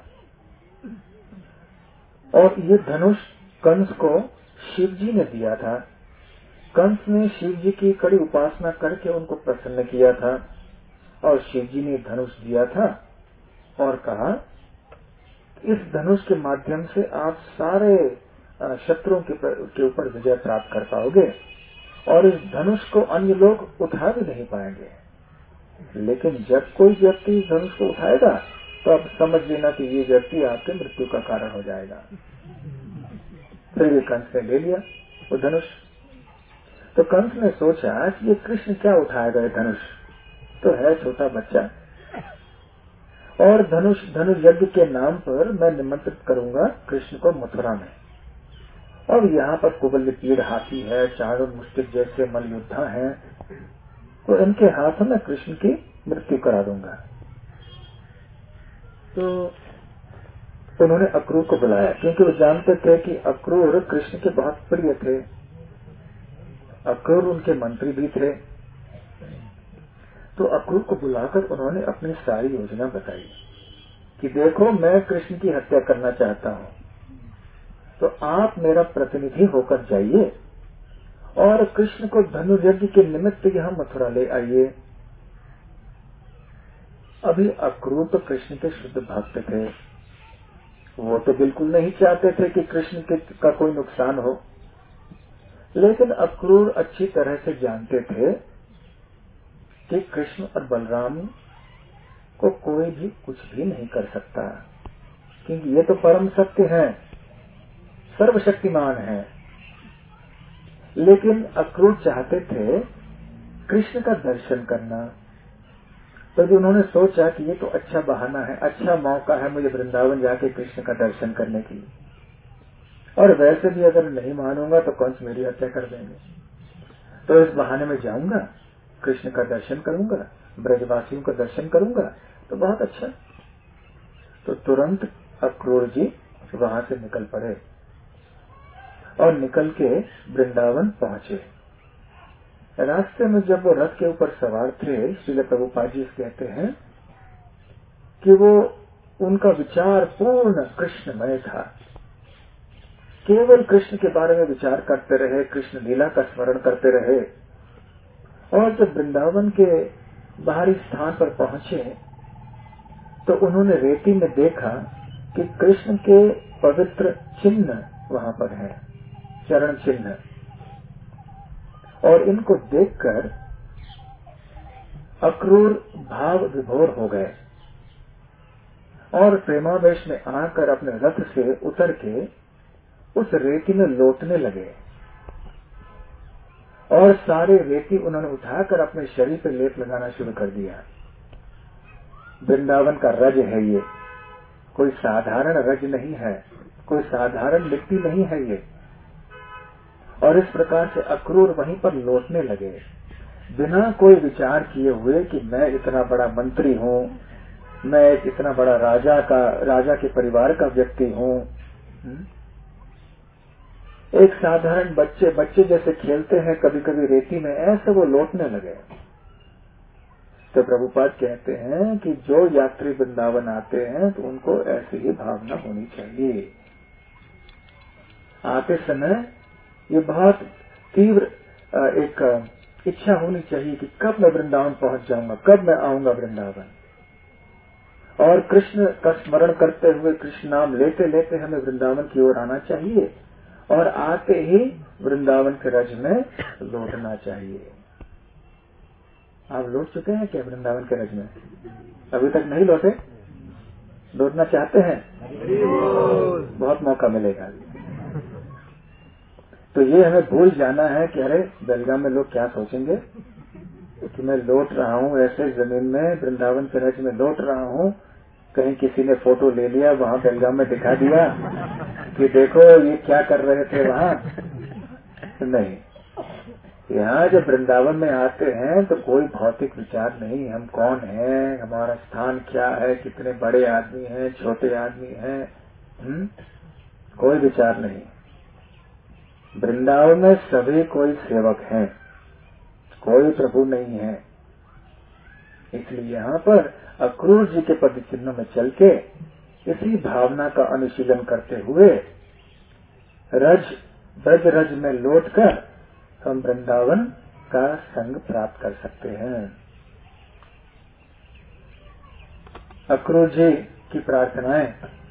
और ये धनुष कंस को शिव जी ने दिया था। कंस ने शिव जी की कड़ी उपासना करके उनको प्रसन्न किया था और शिव जी ने धनुष दिया था और कहा इस धनुष के माध्यम से आप सारे शत्रुओं के ऊपर विजय प्राप्त कर पाओगे और इस धनुष को अन्य लोग उठा भी नहीं पाएंगे। लेकिन जब कोई व्यक्ति इस धनुष को उठाएगा तो आप समझ लेना कि ये व्यक्ति आपके मृत्यु का कारण हो जाएगा। फिर ये कंस ने ले लिया वो धनुष। तो कंस ने सोचा कि ये कृष्ण क्या उठाएगा, ये धनुष तो है छोटा बच्चा, और धनुष धनुष यज्ञ के नाम पर मैं निमंत्रित करूंगा कृष्ण को मथुरा में। अब यहाँ पर कुबलपीड़ हाथी है, चारों मुष्टिक जैसे मलयोद्धा हैं, तो इनके हाथों में कृष्ण की मृत्यु करा दूंगा। तो उन्होंने अक्रूर को बुलाया क्योंकि वो जानते थे कि अक्रूर कृष्ण के बहुत प्रिय थे। अक्रूर उनके मंत्री भी थे। तो अक्रूर को बुलाकर उन्होंने अपनी सारी योजना बताई कि देखो मैं कृष्ण की हत्या करना चाहता हूँ, तो आप मेरा प्रतिनिधि होकर जाइए और कृष्ण को धनुर्यज्ञ के निमित्त यहाँ मथुरा ले आइए। अभी अक्रूर तो कृष्ण के शुद्ध भक्त थे, वो तो बिल्कुल नहीं चाहते थे कि कृष्ण के का कोई नुकसान हो, लेकिन अक्रूर अच्छी तरह से जानते थे कि कृष्ण और बलराम को कोई भी कुछ भी नहीं कर सकता, क्योंकि ये तो परम सत्य हैं, सर्वशक्तिमान हैं। लेकिन अक्रूर चाहते थे कृष्ण का दर्शन करना। तो जो उन्होंने सोचा कि ये तो अच्छा बहाना है, अच्छा मौका है मुझे वृंदावन जाके कृष्ण का दर्शन करने की, और वैसे भी अगर नहीं मानूंगा तो कंस मेरी हत्या कर देंगे, तो इस बहाने में जाऊंगा, कृष्ण का दर्शन करूंगा, ब्रजवासियों का दर्शन करूंगा, तो बहुत अच्छा। तो तुरंत अक्रूर जी वहां से निकल पड़े और निकल के वृंदावन पहुंचे। रास्ते में जब वो रथ के ऊपर सवार थे, श्रील प्रभुपाद जी कहते हैं कि वो उनका विचार पूर्ण कृष्णमय था, केवल कृष्ण के बारे में विचार करते रहे, कृष्ण लीला का स्मरण करते रहे। और जब वृंदावन के बाहरी स्थान पर पहुंचे तो उन्होंने रेती में देखा कि कृष्ण के पवित्र चिन्ह वहां पर हैं, चरण चिन्ह, और इनको देखकर अक्रूर भाव विभोर हो गए और प्रेमावेश में आकर अपने रथ से उतर के उस रेती में लौटने लगे और सारे रेती उन्होंने उठाकर अपने शरीर पर लेप लगाना शुरू कर दिया। वृंदावन का रज है ये, कोई साधारण रज नहीं है, कोई साधारण मिट्टी नहीं है ये। और इस प्रकार से अक्रूर वहीं पर लौटने लगे बिना कोई विचार किए हुए कि मैं इतना बड़ा मंत्री हूँ, मैं एक इतना बड़ा राजा का राजा के परिवार का व्यक्ति हूँ। एक साधारण बच्चे बच्चे जैसे खेलते हैं कभी कभी रेती में, ऐसे वो लौटने लगे। तो प्रभुपाद कहते हैं कि जो यात्री वृंदावन आते हैं तो उनको ऐसी ही भावना होनी चाहिए। आते समय ये बहुत तीव्र एक इच्छा होनी चाहिए कि कब मैं वृंदावन पहुंच जाऊंगा, कब मैं आऊंगा वृंदावन, और कृष्ण का स्मरण करते हुए कृष्ण नाम लेते लेते हमें वृंदावन की ओर आना चाहिए और आते ही वृंदावन के रज में लौटना चाहिए। आप लौट चुके हैं क्या वृंदावन के रज में? अभी तक नहीं लौटे? लौटना चाहते हैं? बहुत मौका मिलेगा। तो ये हमें भूल जाना है कि अरे बेलगाम में लोग क्या सोचेंगे कि मैं लौट रहा हूँ ऐसे जमीन में, वृंदावन के रज में लौट रहा हूँ, कहीं किसी ने फोटो ले लिया वहां बेलगाम में दिखा दिया कि देखो ये क्या कर रहे थे वहां। नहीं, यहाँ जब वृंदावन में आते हैं तो कोई भौतिक विचार नहीं, हम कौन हैं, हमारा स्थान क्या है, कितने बड़े आदमी हैं, छोटे आदमी हैं, हुँ? कोई विचार नहीं। वृंदावन में सभी कोई सेवक हैं, कोई प्रभु नहीं है। इसलिए यहाँ पर अक्रूर जी के पद चिन्ह में चल के इसी भावना का अनुशीलन करते हुए रज ब्रज रज में लौटकर हम वृंदावन का संग प्राप्त कर सकते हैं। अक्रूर जी की प्रार्थनाएं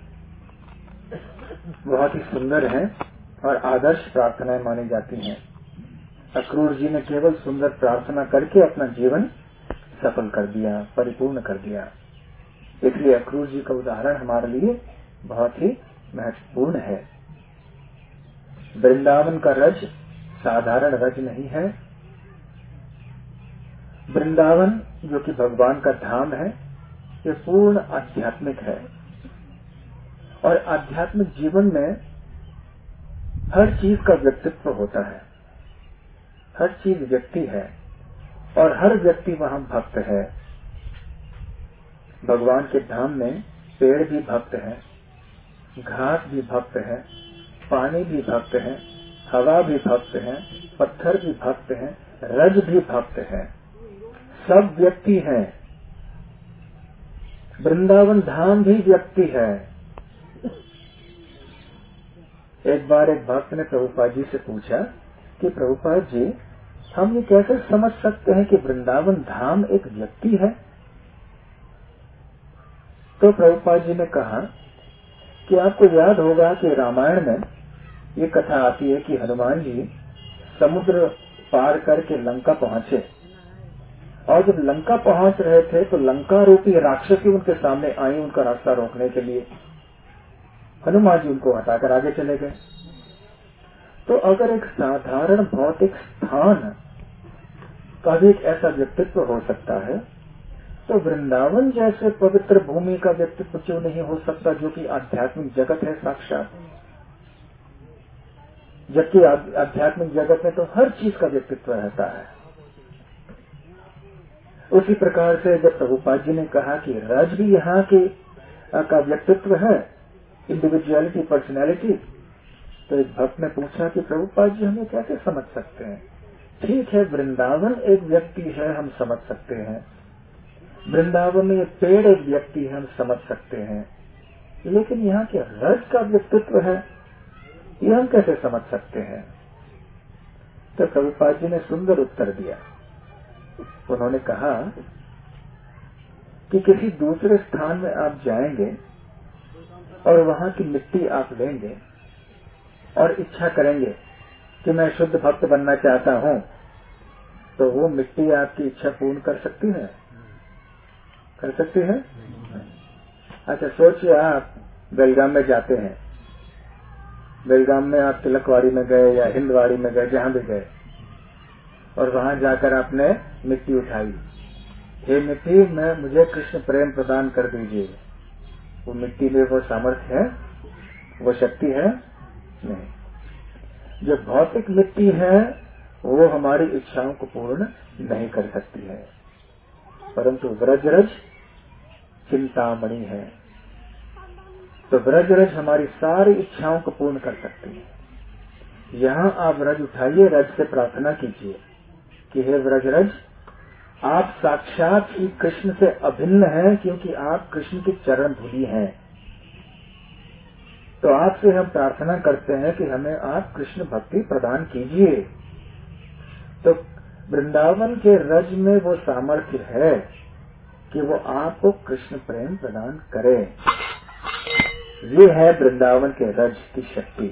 बहुत ही सुंदर हैं और आदर्श प्रार्थनाएं मानी जाती हैं। अक्रूर जी ने केवल सुंदर प्रार्थना करके अपना जीवन सफल कर दिया, परिपूर्ण कर दिया। इसलिए अक्रूर जी का उदाहरण हमारे लिए बहुत ही महत्वपूर्ण है। वृंदावन का रज साधारण रज नहीं है। वृंदावन जो कि भगवान का धाम है, ये पूर्ण आध्यात्मिक है और आध्यात्मिक जीवन में हर चीज का व्यक्तित्व होता है। हर चीज व्यक्ति है और हर व्यक्ति वहां भक्त है। भगवान के धाम में पेड़ भी भक्त है, घास भी भक्त है, पानी भी भक्त है, हवा भी भक्त है, पत्थर भी भक्त है, रज भी भक्त है, सब व्यक्ति हैं। वृंदावन धाम भी व्यक्ति है। एक बार एक भक्त ने प्रभुपाद जी से पूछा कि प्रभुपाद जी, हम ये कैसे समझ सकते हैं कि वृंदावन धाम एक व्यक्ति है? तो प्रभुपाद जी ने कहा कि आपको याद होगा कि रामायण में ये कथा आती है कि हनुमान जी समुद्र पार करके लंका पहुंचे और जब लंका पहुंच रहे थे तो लंका रूपी राक्षसी उनके सामने आई उनका रास्ता रोकने के लिए। हनुमान जी उनको हटाकर आगे चले गए। तो अगर एक साधारण भौतिक स्थान का भी एक ऐसा व्यक्तित्व हो सकता है, तो वृंदावन जैसे पवित्र भूमि का व्यक्तित्व क्यों नहीं हो सकता, जो कि आध्यात्मिक जगत है साक्षात। जबकि आध्यात्मिक जगत में तो हर चीज का व्यक्तित्व रहता है। उसी प्रकार से जब प्रभुपाद जी ने कहा कि रज भी यहाँ के का व्यक्तित्व है, इंडिविजुअलिटी, पर्सनैलिटी, तो एक भक्त ने पूछा कि प्रभुपाद जी हमें कैसे समझ सकते हैं? ठीक है, वृंदावन एक व्यक्ति है, हम समझ सकते हैं। वृंदावन में ये पेड़ एक व्यक्ति है, हम समझ सकते हैं। लेकिन यहाँ के रज का व्यक्तित्व है, ये हम कैसे समझ सकते हैं? तो प्रभुपाद जी ने सुंदर उत्तर दिया। उन्होंने कहा कि किसी दूसरे स्थान में आप जाएंगे और वहां की मिट्टी आप लेंगे और इच्छा करेंगे कि मैं शुद्ध भक्त बनना चाहता हूं, तो वो मिट्टी आपकी इच्छा पूर्ण कर सकती है? कर सकती है? अच्छा, सोचिए आप बेलगाम में जाते हैं। बेलगाम में आप तिलकवाड़ी में गए या हिंदवाड़ी में गए, जहां भी गए, और वहां जाकर आपने मिट्टी उठाई। हे मिट्टी, मैं मुझे कृष्ण प्रेम प्रदान कर दीजिए। वो मिट्टी में वो सामर्थ्य है, वो शक्ति है? नहीं। जो भौतिक मिट्टी है वो हमारी इच्छाओं को पूर्ण नहीं कर सकती है, परंतु व्रजरज चिंतामणि है। तो व्रजरज हमारी सारी इच्छाओं को पूर्ण कर सकती है। यहाँ आप रज उठाइए, रज से प्रार्थना कीजिए कि हे व्रजरज, आप साक्षात ही कृष्ण से अभिन्न हैं, क्योंकि आप कृष्ण की चरण धूली हैं। तो आपसे हम प्रार्थना करते हैं कि हमें आप कृष्ण भक्ति प्रदान कीजिए। तो वृंदावन के रज में वो सामर्थ्य है कि वो आपको कृष्ण प्रेम प्रदान करे। ये है वृंदावन के रज की शक्ति।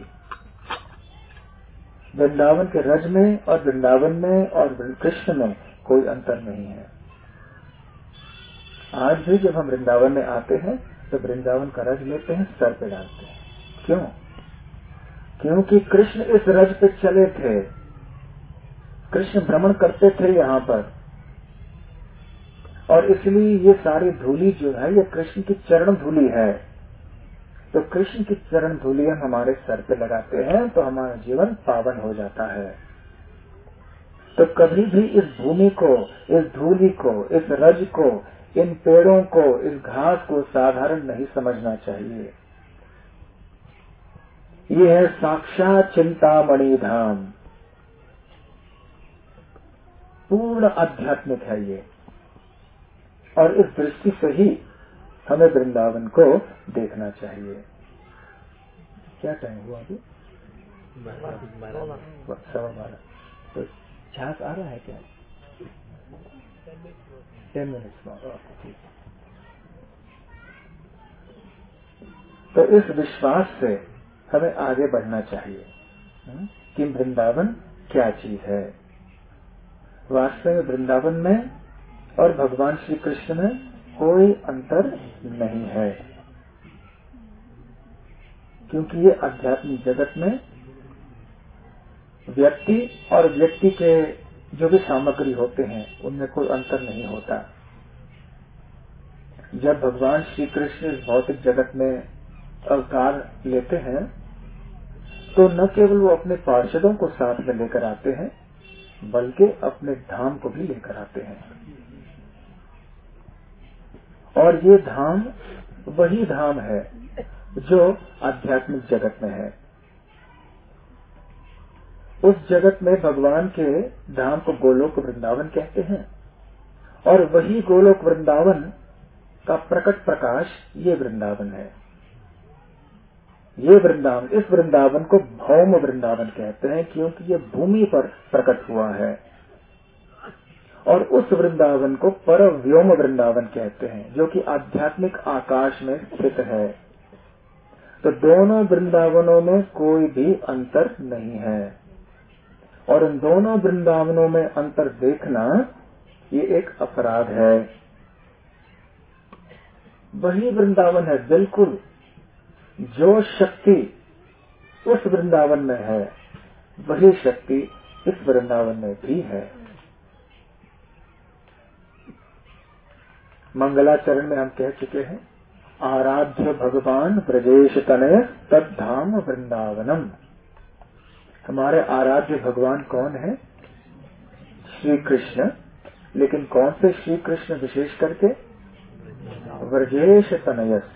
वृंदावन के रज में और वृंदावन में और कृष्ण में कोई अंतर नहीं है। आज भी जब हम वृंदावन में आते हैं तो वृंदावन का रज लेते हैं, सर पे डालते हैं। क्यों? क्योंकि कृष्ण इस रज पे चले थे। कृष्ण भ्रमण करते थे यहाँ पर, और इसलिए ये सारी धूली जो है ये कृष्ण की चरण धूली है। तो कृष्ण की चरण धूली हम हमारे सर पे लगाते हैं तो हमारा जीवन पावन हो जाता है। तो कभी भी इस भूमि को, इस धूली को, इस रज को, इन पेड़ों को, इस घास को साधारण नहीं समझना चाहिए। ये है साक्षात चिंतामणि धाम, पूर्ण आध्यात्मिक है ये। और इस दृष्टि से ही हमें वृंदावन को देखना चाहिए। क्या टाइम हुआ अभी? सवा बारह। तो झांक आ रहा है क्या? टेन मिनट्स में। ठीक। तो इस विश्वास से हमें आगे बढ़ना चाहिए कि वृंदावन क्या चीज है। वास्तव में वृंदावन में और भगवान श्री कृष्ण में कोई अंतर नहीं है, क्योंकि ये आध्यात्मिक जगत में व्यक्ति और व्यक्ति के जो भी सामग्री होते हैं उनमें कोई अंतर नहीं होता। जब भगवान श्री कृष्ण इस भौतिक जगत में अवतार लेते हैं तो न केवल वो अपने पार्षदों को साथ में लेकर आते हैं, बल्कि अपने धाम को भी लेकर आते हैं। और ये धाम वही धाम है जो आध्यात्मिक जगत में है। उस जगत में भगवान के धाम को गोलोक वृंदावन कहते हैं, और वही गोलोक वृंदावन का प्रकट प्रकाश ये वृंदावन है। ये वृंदावन, इस वृंदावन को भौम वृंदावन कहते हैं, क्योंकि ये भूमि पर प्रकट हुआ है। और उस वृंदावन को परव्योम वृंदावन कहते हैं, जो कि आध्यात्मिक आकाश में स्थित है। तो दोनों वृंदावनों में कोई भी अंतर नहीं है, और इन दोनों वृंदावनों में अंतर देखना ये एक अपराध है। वही वृंदावन है, बिल्कुल जो शक्ति उस वृंदावन में है वही शक्ति इस वृंदावन में भी है। मंगलाचरण में हम कह चुके हैं, आराध्य भगवान ब्रजेश तनय तद्धाम वृंदावनम। हमारे आराध्य भगवान कौन है? श्री कृष्ण। लेकिन कौन से श्री कृष्ण विशेष करके? ब्रजेश तनयस।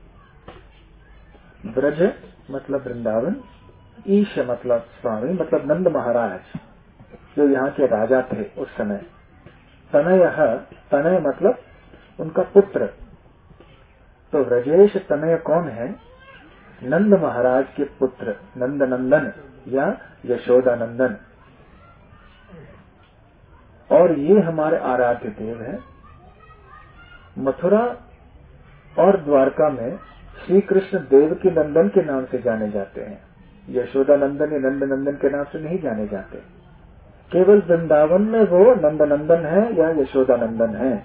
ब्रज मतलब वृंदावन, ईश मतलब स्वामी, मतलब नंद महाराज जो यहाँ के राजा थे उस समय। तनय, तनय मतलब उनका पुत्र। तो ब्रजेश तनय कौन है? नंद महाराज के पुत्र, नंद नंदन या यशोदा नंदन। और ये हमारे आराध्य देव है। मथुरा और द्वारका में श्री कृष्ण देवकी नंदन के नाम से जाने जाते हैं, यशोदा नंदन या नंद नंदन के नाम से नहीं जाने जाते। केवल वृंदावन में वो नंद नंदन है या यशोदा नंदन है।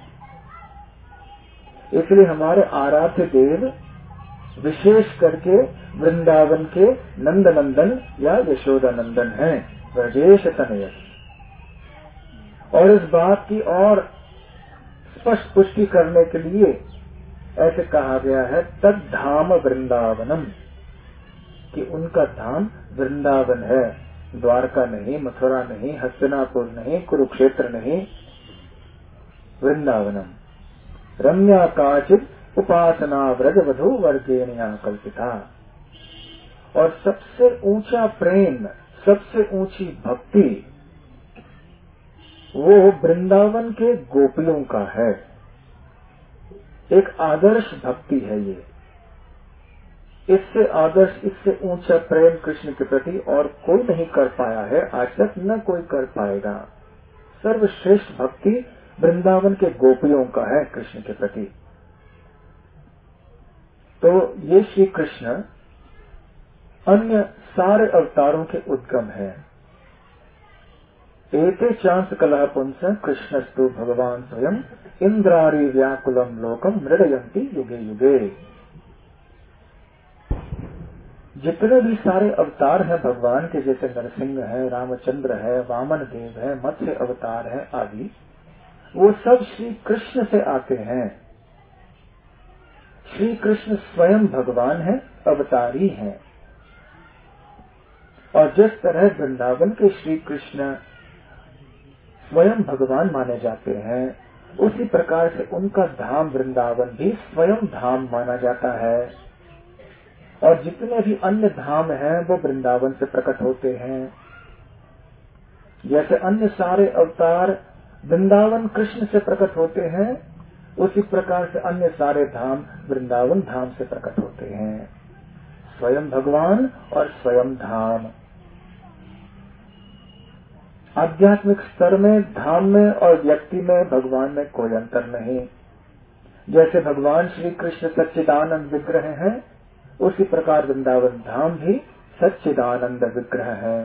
इसलिए हमारे आराध्य देव विशेष करके वृंदावन के नंद नंदन या यशोदा नंदन है, ब्रजेश तनय। और इस बात की और स्पष्ट पुष्टि करने के लिए ऐसे कहा गया है, तद्धाम वृंदावनम, कि उनका धाम वृंदावन है, द्वारका नहीं, मथुरा नहीं, हस्तिनापुर नहीं, कुरुक्षेत्र नहीं, वृंदावनम। रम्या काचित उपासना व्रज वधु वर्गेण्या कल्पिता। और सबसे ऊंचा प्रेम, सबसे ऊंची भक्ति वो वृंदावन के गोपियों का है। एक आदर्श भक्ति है ये। इससे आदर्श, इससे ऊंचा प्रेम कृष्ण के प्रति और कोई नहीं कर पाया है, आज तक न कोई कर पाएगा। सर्वश्रेष्ठ भक्ति वृंदावन के गोपियों का है कृष्ण के प्रति। तो ये श्री कृष्ण अन्य सारे अवतारों के उद्गम है। एते चांस कलह पुंस कृष्णस्तु भगवान स्वयं इंद्रारी व्याकुलम लोकम मृडयंती युगे युगे। जितने भी सारे अवतार हैं भगवान के, जैसे नरसिंह है, रामचंद्र है, वामन देव है, मत्स्य अवतार है आदि, वो सब श्री कृष्ण से आते हैं। श्री कृष्ण स्वयं भगवान है, अवतारी हैं। और जिस तरह वृंदावन के श्री कृष्ण स्वयं भगवान माने जाते हैं, उसी प्रकार से उनका धाम वृंदावन भी स्वयं धाम माना जाता है। और जितने भी अन्य धाम हैं वो वृंदावन से प्रकट होते हैं। जैसे अन्य सारे अवतार वृंदावन कृष्ण से प्रकट होते हैं, उसी प्रकार से अन्य सारे धाम वृंदावन धाम से प्रकट होते हैं। स्वयं भगवान और स्वयं धाम। आध्यात्मिक स्तर में धाम में और व्यक्ति में भगवान में कोई अंतर नहीं। जैसे भगवान श्री कृष्ण सच्चिदानंद विग्रह है, उसी प्रकार वृंदावन धाम भी सच्चिदानंद विग्रह है।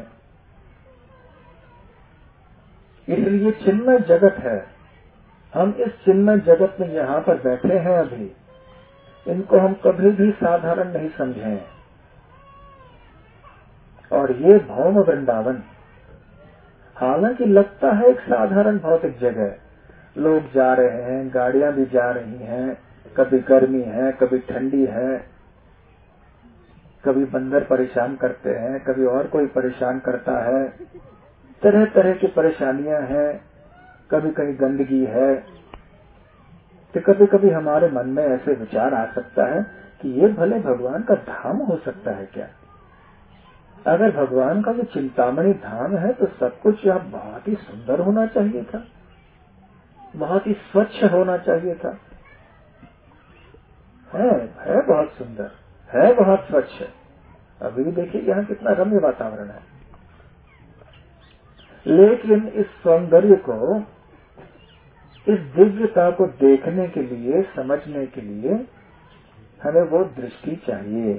इसलिए चिन्मय जगत है। हम इस चिन्मय जगत में यहाँ पर बैठे हैं अभी, इनको हम कभी भी साधारण नहीं समझे। और ये भौम वृंदावन हालांकि लगता है एक साधारण भौतिक जगह, लोग जा रहे हैं, गाड़ियां भी जा रही हैं, कभी गर्मी है, कभी ठंडी है, कभी बंदर परेशान करते हैं, कभी और कोई परेशान करता है, तरह तरह की परेशानियां हैं, कभी कहीं गंदगी है। तो कभी कभी हमारे मन में ऐसे विचार आ सकता है कि ये भले भगवान का धाम हो सकता है क्या? अगर भगवान का जो चिंतामणि धाम है तो सब कुछ यहाँ बहुत ही सुंदर होना चाहिए था, बहुत ही स्वच्छ होना चाहिए था। है है बहुत सुंदर, है बहुत स्वच्छ। अभी देखिए यहाँ कितना रम्य वातावरण है। लेकिन इस सौंदर्य को, इस दिव्यता को देखने के लिए, समझने के लिए हमें वो दृष्टि चाहिए।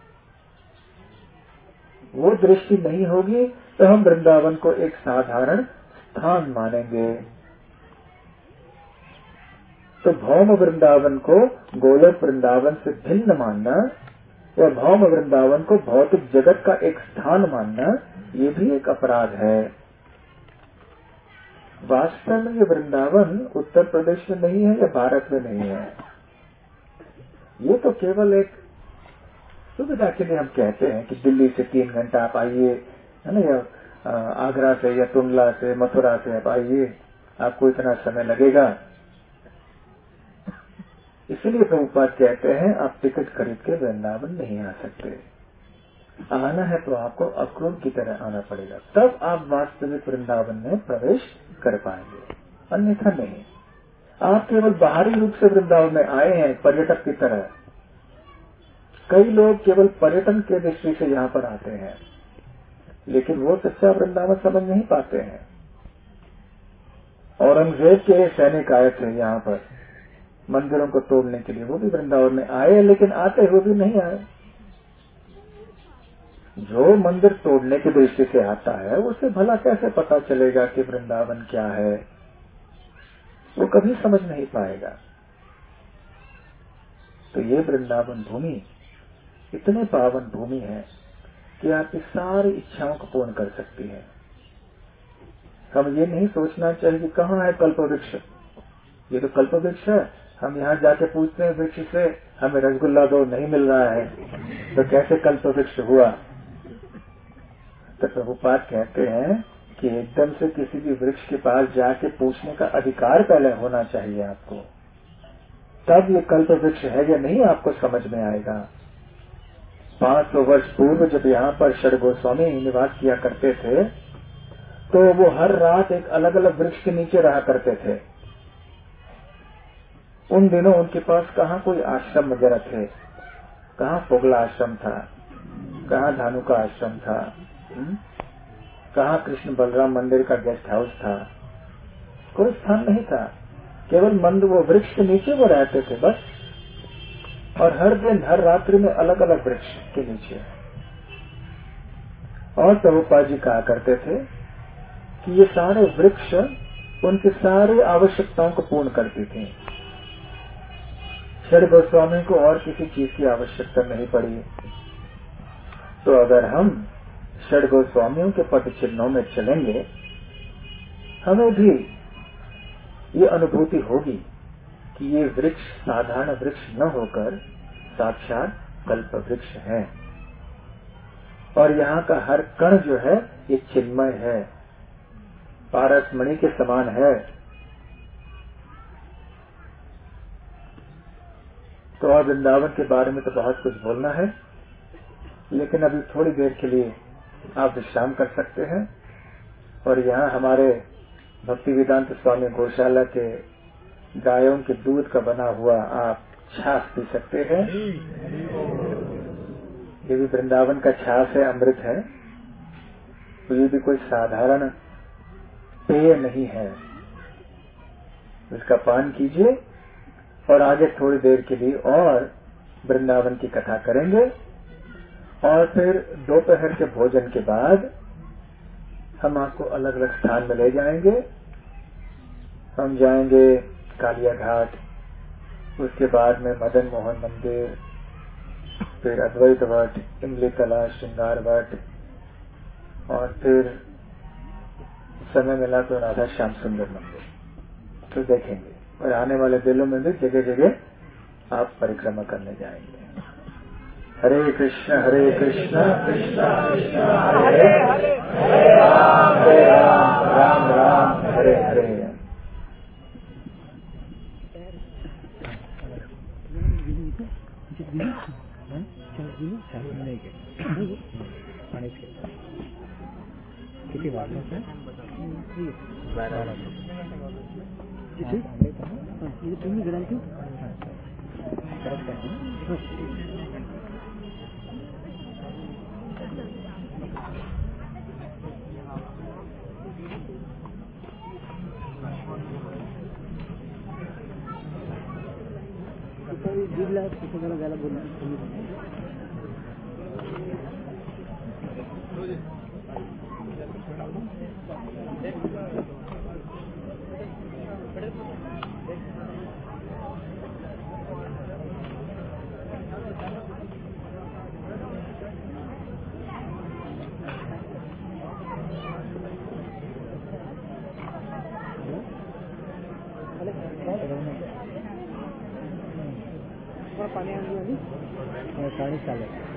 वो दृष्टि नहीं होगी तो हम वृंदावन को एक साधारण स्थान मानेंगे। तो भौम वृंदावन को गोलोक वृंदावन से भिन्न मानना या भौम वृंदावन को भौतिक जगत का एक स्थान मानना, ये भी एक अपराध है। वास्तव में ये वृंदावन उत्तर प्रदेश में नहीं है या भारत में नहीं है। ये तो केवल एक सुविधा के लिए हम कहते हैं कि दिल्ली से तीन घंटा आप आइए, है ना, या आगरा से या टुंडला से, मथुरा से आप आइए, आपको इतना समय लगेगा। इसलिए प्रभुपाद कहते हैं आप टिकट खरीद के वृंदावन नहीं आ सकते। आना है तो आपको अक्रूर की तरह आना पड़ेगा, तब आप वास्तविक वृंदावन में प्रवेश कर पाएंगे, अन्यथा नहीं। आप केवल बाहरी रूप से वृंदावन में आए हैं पर्यटक की तरह। कई लोग केवल पर्यटन के दृष्टि से यहाँ पर आते हैं, लेकिन वो सच्चा वृंदावन समझ नहीं पाते हैं। औरंगजेब के सैनिक आए थे यहाँ पर मंदिरों को तोड़ने के लिए, वो भी वृंदावन में आए, लेकिन आते हुए भी नहीं आए। जो मंदिर तोड़ने की दृष्टि से आता है उसे भला कैसे पता चलेगा कि वृंदावन क्या है? वो कभी समझ नहीं पाएगा। तो ये वृंदावन भूमि इतने पावन भूमि है कि आपकी सारी इच्छाओं को पूर्ण कर सकती है। हम ये नहीं सोचना चाहिए कि कहाँ है कल्प वृक्ष, ये तो कल्प वृक्ष है। हम यहाँ जाके पूछते हैं वृक्ष से, हमें रसगुल्ला दो, नहीं मिल रहा है, तो कैसे कल्प वृक्ष हुआ? तो प्रभुपाद कहते हैं कि एकदम से किसी भी वृक्ष के पास जाके पूछने का अधिकार पहले होना चाहिए आपको, तब ये कल्प वृक्ष है या नहीं आपको समझ में आएगा। पांच सौ वर्ष पूर्व जब यहाँ पर षड गोस्वामी निवास किया करते थे, तो वो हर रात एक अलग अलग वृक्ष के नीचे रहा करते थे। उन दिनों उनके पास कहाँ कोई आश्रम वगैरह थे, कहाँ फोगला आश्रम था, कहाँ धानुका आश्रम था, कहाँ कृष्ण बलराम मंदिर का गेस्ट हाउस था, कोई स्थान नहीं था। केवल मंद वो वृक्ष के नीचे वो रहते थे बस, और हर दिन हर रात्रि में अलग अलग वृक्ष के नीचे। और प्रभुपाद जी कहा करते थे कि ये सारे वृक्ष उनकी सारी आवश्यकताओं को पूर्ण करती थी। षड गोस्वामी को और किसी चीज की आवश्यकता नहीं पड़ी। तो अगर हम षड गोस्वामियों के पद चिन्हों में चलेंगे, हमें भी ये अनुभूति होगी कि ये वृक्ष साधारण वृक्ष न होकर साक्षात कल्प वृक्ष है, और यहाँ का हर कण जो है ये चिन्मय है, पारसमणि के समान है। तो और वृंदावन के बारे में तो बहुत कुछ बोलना है, लेकिन अभी थोड़ी देर के लिए आप विश्राम कर सकते हैं और यहाँ हमारे भक्ति वेदांत स्वामी गौशाला के गायों के दूध का बना हुआ आप छाछ पी सकते हैं। ये भी वृंदावन का छाछ है, अमृत है, तो ये भी कोई साधारण पेय नहीं है। इसका पान कीजिए और आगे थोड़ी देर के लिए और वृंदावन की कथा करेंगे और फिर दोपहर के भोजन के बाद हम आपको अलग अलग स्थान में ले जाएंगे। हम जाएंगे कालिया घाट, उसके बाद में मदन मोहन मंदिर, फिर अद्वैत वट, इमली तला, श्रृंगार वट, और फिर समय मिला तो राधा श्याम सुंदर मंदिर तो देखेंगे। और आने वाले दिनों में भी जगह जगह आप परिक्रमा करने जाएंगे। हरे कृष्ण हरे कृष्ण कृष्ण कृष्ण हरे हरे, हरे राम हरे राम राम राम हरे हरे। किती वाजले बारा तुम्ही घराल की जिल्हा पुस्तकाला जायला बोलला पाणी आणली पाणी चालेल।